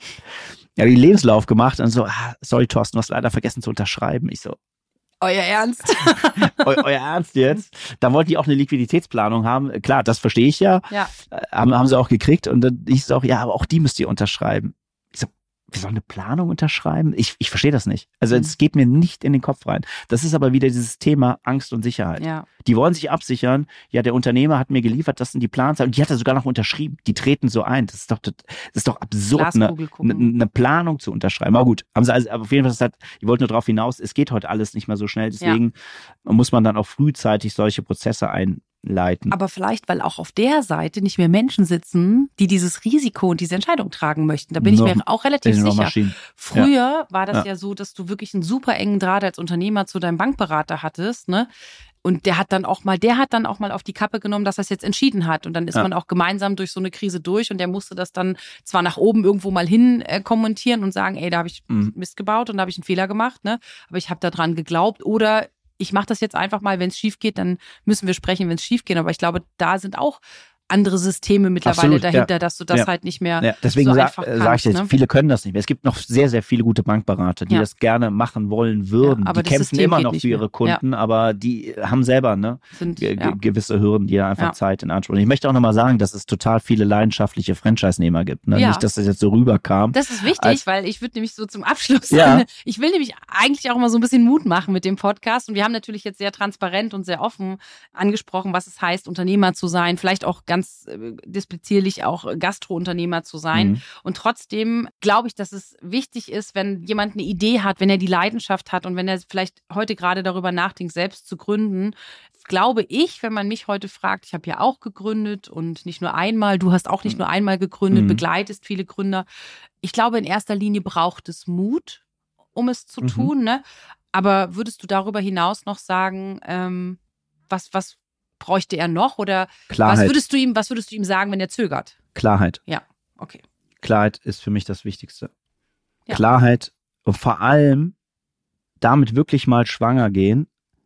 B: Ja, die Lebenslauf gemacht und so, ah, sorry Thorsten, du hast leider vergessen zu unterschreiben. Ich so,
A: euer Ernst?
B: Eu, euer Ernst jetzt? Da wollten die auch eine Liquiditätsplanung haben. Klar, das verstehe ich ja.
A: ja.
B: Haben, haben sie auch gekriegt und dann hieß es auch, ja, aber auch die müsst ihr unterschreiben. Ich so, wir sollen eine Planung unterschreiben? Ich, ich verstehe das nicht. Also es mhm. geht mir nicht in den Kopf rein. Das ist aber wieder dieses Thema Angst und Sicherheit.
A: Ja.
B: Die wollen sich absichern. Ja, der Unternehmer hat mir geliefert, das sind die Planzahlen. Und die hat er sogar noch unterschrieben. Die treten so ein. Das ist doch, das ist doch absurd, eine, eine, eine Planung zu unterschreiben. Aber gut, haben sie also auf jeden Fall gesagt, die wollten nur darauf hinaus, es geht heute alles nicht mehr so schnell. Deswegen ja. muss man dann auch frühzeitig solche Prozesse ein leiten.
A: Aber vielleicht, weil auch auf der Seite nicht mehr Menschen sitzen, die dieses Risiko und diese Entscheidung tragen möchten. Da bin
B: no,
A: ich mir auch relativ sicher. Früher
B: ja.
A: war das ja. ja so, dass du wirklich einen super engen Draht als Unternehmer zu deinem Bankberater hattest, ne? Und der hat dann auch mal, der hat dann auch mal auf die Kappe genommen, dass er es jetzt entschieden hat. Und dann ist ja. man auch gemeinsam durch so eine Krise durch und der musste das dann zwar nach oben irgendwo mal hin äh, kommentieren und sagen, ey, da habe ich mhm. Mist gebaut und da habe ich einen Fehler gemacht, ne? Aber ich habe da dran geglaubt. Oder ich mache das jetzt einfach mal, wenn es schief geht, dann müssen wir sprechen, wenn es schief geht. Aber ich glaube, da sind auch andere Systeme mittlerweile Absolut, dahinter, ja. dass du das ja. halt nicht mehr
B: ja. Deswegen
A: so
B: sa-
A: einfach
B: kannst.
A: Deswegen
B: sage ich jetzt,
A: ne?
B: viele können das nicht mehr. Es gibt noch sehr, sehr viele gute Bankberater, die ja. das gerne machen wollen würden.
A: Ja,
B: die kämpfen
A: System
B: immer noch für ihre
A: mehr.
B: Kunden,
A: ja.
B: aber die haben selber ne
A: Sind,
B: ge-
A: ja.
B: gewisse Hürden, die ja einfach
A: ja.
B: Zeit in Anspruch nehmen. Ich möchte auch nochmal sagen, dass es total viele leidenschaftliche Franchise-Nehmer gibt. Ne?
A: Ja.
B: Nicht, dass das jetzt so rüberkam.
A: Das ist wichtig, als, weil ich würde nämlich so zum Abschluss,
B: ja.
A: ich will nämlich eigentlich auch immer so ein bisschen Mut machen mit dem Podcast und wir haben natürlich jetzt sehr transparent und sehr offen angesprochen, was es heißt, Unternehmer zu sein, vielleicht auch ganz äh, despektierlich auch Gastrounternehmer zu sein. Mhm. Und trotzdem glaube ich, dass es wichtig ist, wenn jemand eine Idee hat, wenn er die Leidenschaft hat und wenn er vielleicht heute gerade darüber nachdenkt, selbst zu gründen, glaube ich, wenn man mich heute fragt, ich habe ja auch gegründet und nicht nur einmal, du hast auch nicht nur einmal gegründet, mhm. begleitest viele Gründer. Ich glaube, in erster Linie braucht es Mut, um es zu mhm. tun. Ne? Aber würdest du darüber hinaus noch sagen, ähm, was, was bräuchte er noch? Oder
B: Klarheit.
A: was würdest du ihm, was würdest du ihm sagen, wenn er zögert?
B: Klarheit.
A: Ja, okay.
B: Klarheit ist für mich das Wichtigste.
A: Ja.
B: Klarheit und vor allem damit wirklich mal schwanger gehen,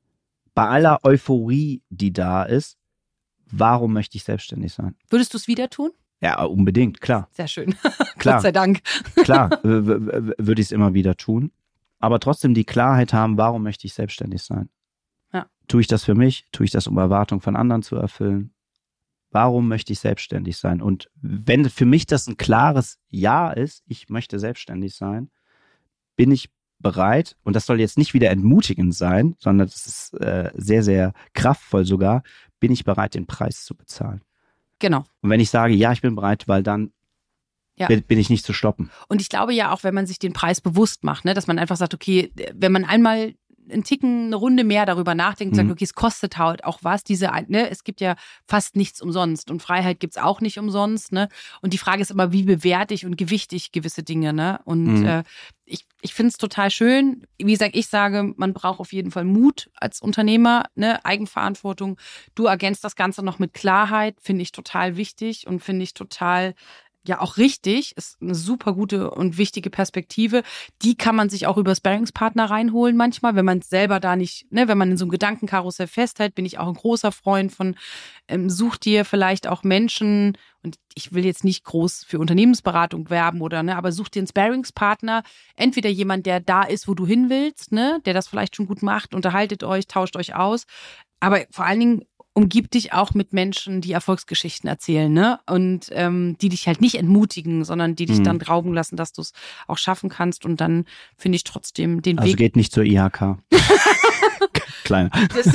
B: bei aller Euphorie, die da ist, warum möchte ich selbstständig sein?
A: Würdest du es wieder tun?
B: Ja, unbedingt, klar.
A: Sehr schön.
B: Klar.
A: Gott sei Dank.
B: Klar, w- w- würde ich es immer wieder tun. Aber trotzdem die Klarheit haben, warum möchte ich selbstständig sein?
A: Ja.
B: Tue ich das für mich? Tue ich das, um Erwartungen von anderen zu erfüllen? Warum möchte ich selbstständig sein? Und wenn für mich das ein klares Ja ist, ich möchte selbstständig sein, bin ich bereit, und das soll jetzt nicht wieder entmutigend sein, sondern das ist äh, sehr, sehr kraftvoll sogar, bin ich bereit, den Preis zu bezahlen.
A: Genau.
B: Und wenn ich sage, ja, ich bin bereit, weil dann ja. bin, bin ich nicht zu stoppen.
A: Und ich glaube ja auch, wenn man sich den Preis bewusst macht, ne, dass man einfach sagt, okay, wenn man einmal einen Ticken, eine Runde mehr darüber nachdenkt und sagt,
B: Mhm.
A: okay, es kostet halt auch was, diese, ne, es gibt ja fast nichts umsonst und Freiheit gibt's auch nicht umsonst, ne? Und die Frage ist immer, wie bewerte ich und gewichte ich gewisse Dinge, ne? Und
B: Mhm.
A: äh, ich, ich finde es total schön. Wie gesagt, ich sage, man braucht auf jeden Fall Mut als Unternehmer, ne? Eigenverantwortung. Du ergänzt das Ganze noch mit Klarheit, finde ich total wichtig und finde ich total ja auch richtig, ist eine super gute und wichtige Perspektive. Die kann man sich auch über Sparringspartner reinholen manchmal, wenn man selber da nicht, ne, wenn man in so einem Gedankenkarussell festhält, bin ich auch ein großer Freund von, ähm, such dir vielleicht auch Menschen, und ich will jetzt nicht groß für Unternehmensberatung werben oder, ne, aber such dir einen Sparringspartner, entweder jemand, der da ist, wo du hin willst, ne, der das vielleicht schon gut macht, unterhaltet euch, tauscht euch aus, aber vor allen Dingen umgib dich auch mit Menschen, die Erfolgsgeschichten erzählen, ne? Und ähm, die dich halt nicht entmutigen, sondern die dich
B: Mhm.
A: dann glauben lassen, dass du es auch schaffen kannst. Und dann finde ich trotzdem den
B: Also
A: Weg.
B: geht nicht zur I H K. Kleiner.
A: Das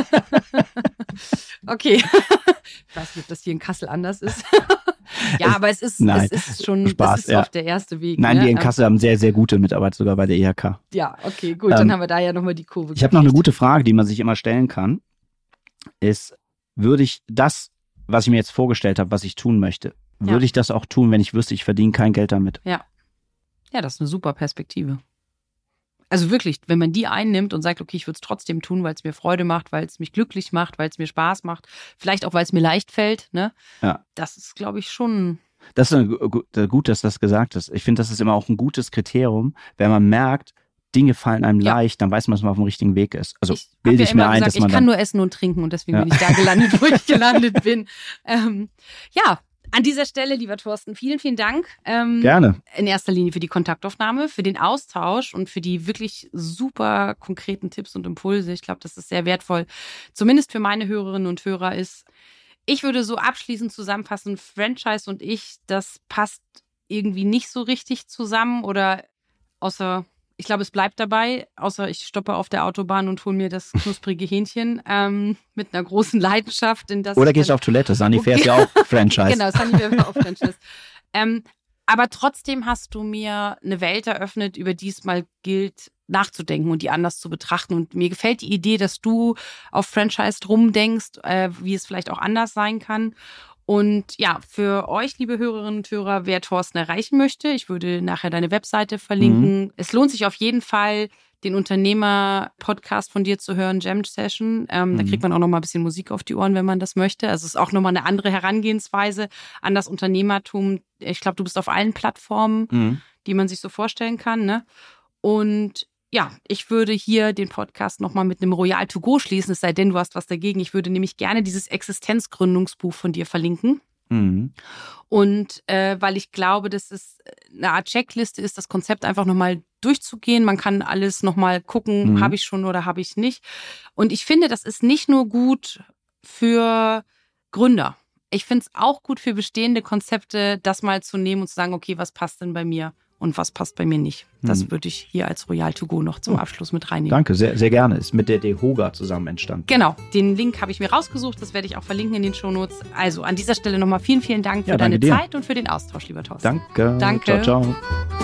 A: okay. Ich weiß nicht, ob das hier in Kassel anders ist. Ja, aber es ist,
B: Nein.
A: es ist schon,
B: Spaß,
A: das ist
B: ja.
A: oft der erste Weg.
B: Nein,
A: ne?
B: wir in Kassel haben sehr, sehr gute Mitarbeiter, sogar bei der I H K.
A: Ja, okay, gut.
B: Ähm,
A: Dann haben wir da ja nochmal die Kurve.
B: Ich habe noch eine
A: gekriegt.
B: gute Frage, die man sich immer stellen kann. Ist, würde ich das, was ich mir jetzt vorgestellt habe, was ich tun möchte, würde
A: Ja.
B: ich das auch tun, wenn ich wüsste, ich verdiene kein Geld damit?
A: Ja, das ist eine super Perspektive. Also wirklich, wenn man die einnimmt und sagt, okay, ich würde es trotzdem tun, weil es mir Freude macht, weil es mich glücklich macht, weil es mir Spaß macht, vielleicht auch, weil es mir leicht fällt, ne?
B: Ja.
A: Das ist, glaube ich, schon.
B: Das ist eine, gu- gut, dass du das gesagt hast. Ich finde, das ist immer auch ein gutes Kriterium, wenn man merkt, Dinge fallen einem
A: Ja.
B: leicht, dann weiß man, dass man auf dem richtigen Weg ist. Also
A: Ich habe
B: bilde
A: ja
B: ich mir
A: immer
B: ein,
A: gesagt,
B: dass man
A: ich kann
B: dann,
A: nur essen und trinken und deswegen
B: Ja.
A: bin ich da gelandet, wo ich gelandet bin. Ähm, ja, an dieser Stelle, lieber Thorsten, vielen, vielen Dank. Ähm,
B: gerne.
A: In erster Linie für die Kontaktaufnahme, für den Austausch und für die wirklich super konkreten Tipps und Impulse. Ich glaube, dass es sehr wertvoll, zumindest für meine Hörerinnen und Hörer ist. Ich würde so abschließend zusammenfassen, Franchise und ich, das passt irgendwie nicht so richtig zusammen oder außer, ich glaube, es bleibt dabei, außer ich stoppe auf der Autobahn und hole mir das knusprige Hähnchen ähm, mit einer großen Leidenschaft. In das
B: Oder
A: ich
B: gehst du
A: dann-
B: auf Toilette? Sanifair ist
A: Okay.
B: ja auch Franchise.
A: Genau, das fand ich mir auf Franchise. Ähm, aber trotzdem hast du mir eine Welt eröffnet, über die es mal gilt, nachzudenken und die anders zu betrachten. Und mir gefällt die Idee, dass du auf Franchise rumdenkst, äh, wie es vielleicht auch anders sein kann. Und ja, für euch, liebe Hörerinnen und Hörer, wer Thorsten erreichen möchte, ich würde nachher deine Webseite verlinken. Mhm. Es lohnt sich auf jeden Fall, den Unternehmer-Podcast von dir zu hören, Jam Session. Ähm, mhm. Da kriegt man auch noch mal ein bisschen Musik auf die Ohren, wenn man das möchte. Also es ist auch noch mal eine andere Herangehensweise an das Unternehmertum. Ich glaube, du bist auf allen Plattformen, mhm. die man sich so vorstellen kann, ne? Und ja, ich würde hier den Podcast nochmal mit einem Royal to go schließen, es sei denn, du hast was dagegen. Ich würde nämlich gerne dieses Existenzgründungsbuch von dir verlinken.
B: Mhm.
A: Und äh, weil ich glaube, dass es eine Art Checkliste ist, das Konzept einfach nochmal durchzugehen. Man kann alles nochmal gucken, mhm. habe ich schon oder habe ich nicht. Und ich finde, das ist nicht nur gut für Gründer. Ich finde es auch gut für bestehende Konzepte, das mal zu nehmen und zu sagen, okay, was passt denn bei mir? Und was passt bei mir nicht. Das würde ich hier als Royal to go noch zum Abschluss mit reinnehmen.
B: Danke, sehr, sehr gerne. Ist mit der DEHOGA zusammen entstanden.
A: Genau, den Link habe ich mir rausgesucht. Das werde ich auch verlinken in den Shownotes. Also an dieser Stelle nochmal vielen, vielen Dank für
B: ja,
A: deine
B: dir.
A: Zeit und für den Austausch, lieber Thorsten.
B: Danke.
A: Danke.
B: Ciao, ciao.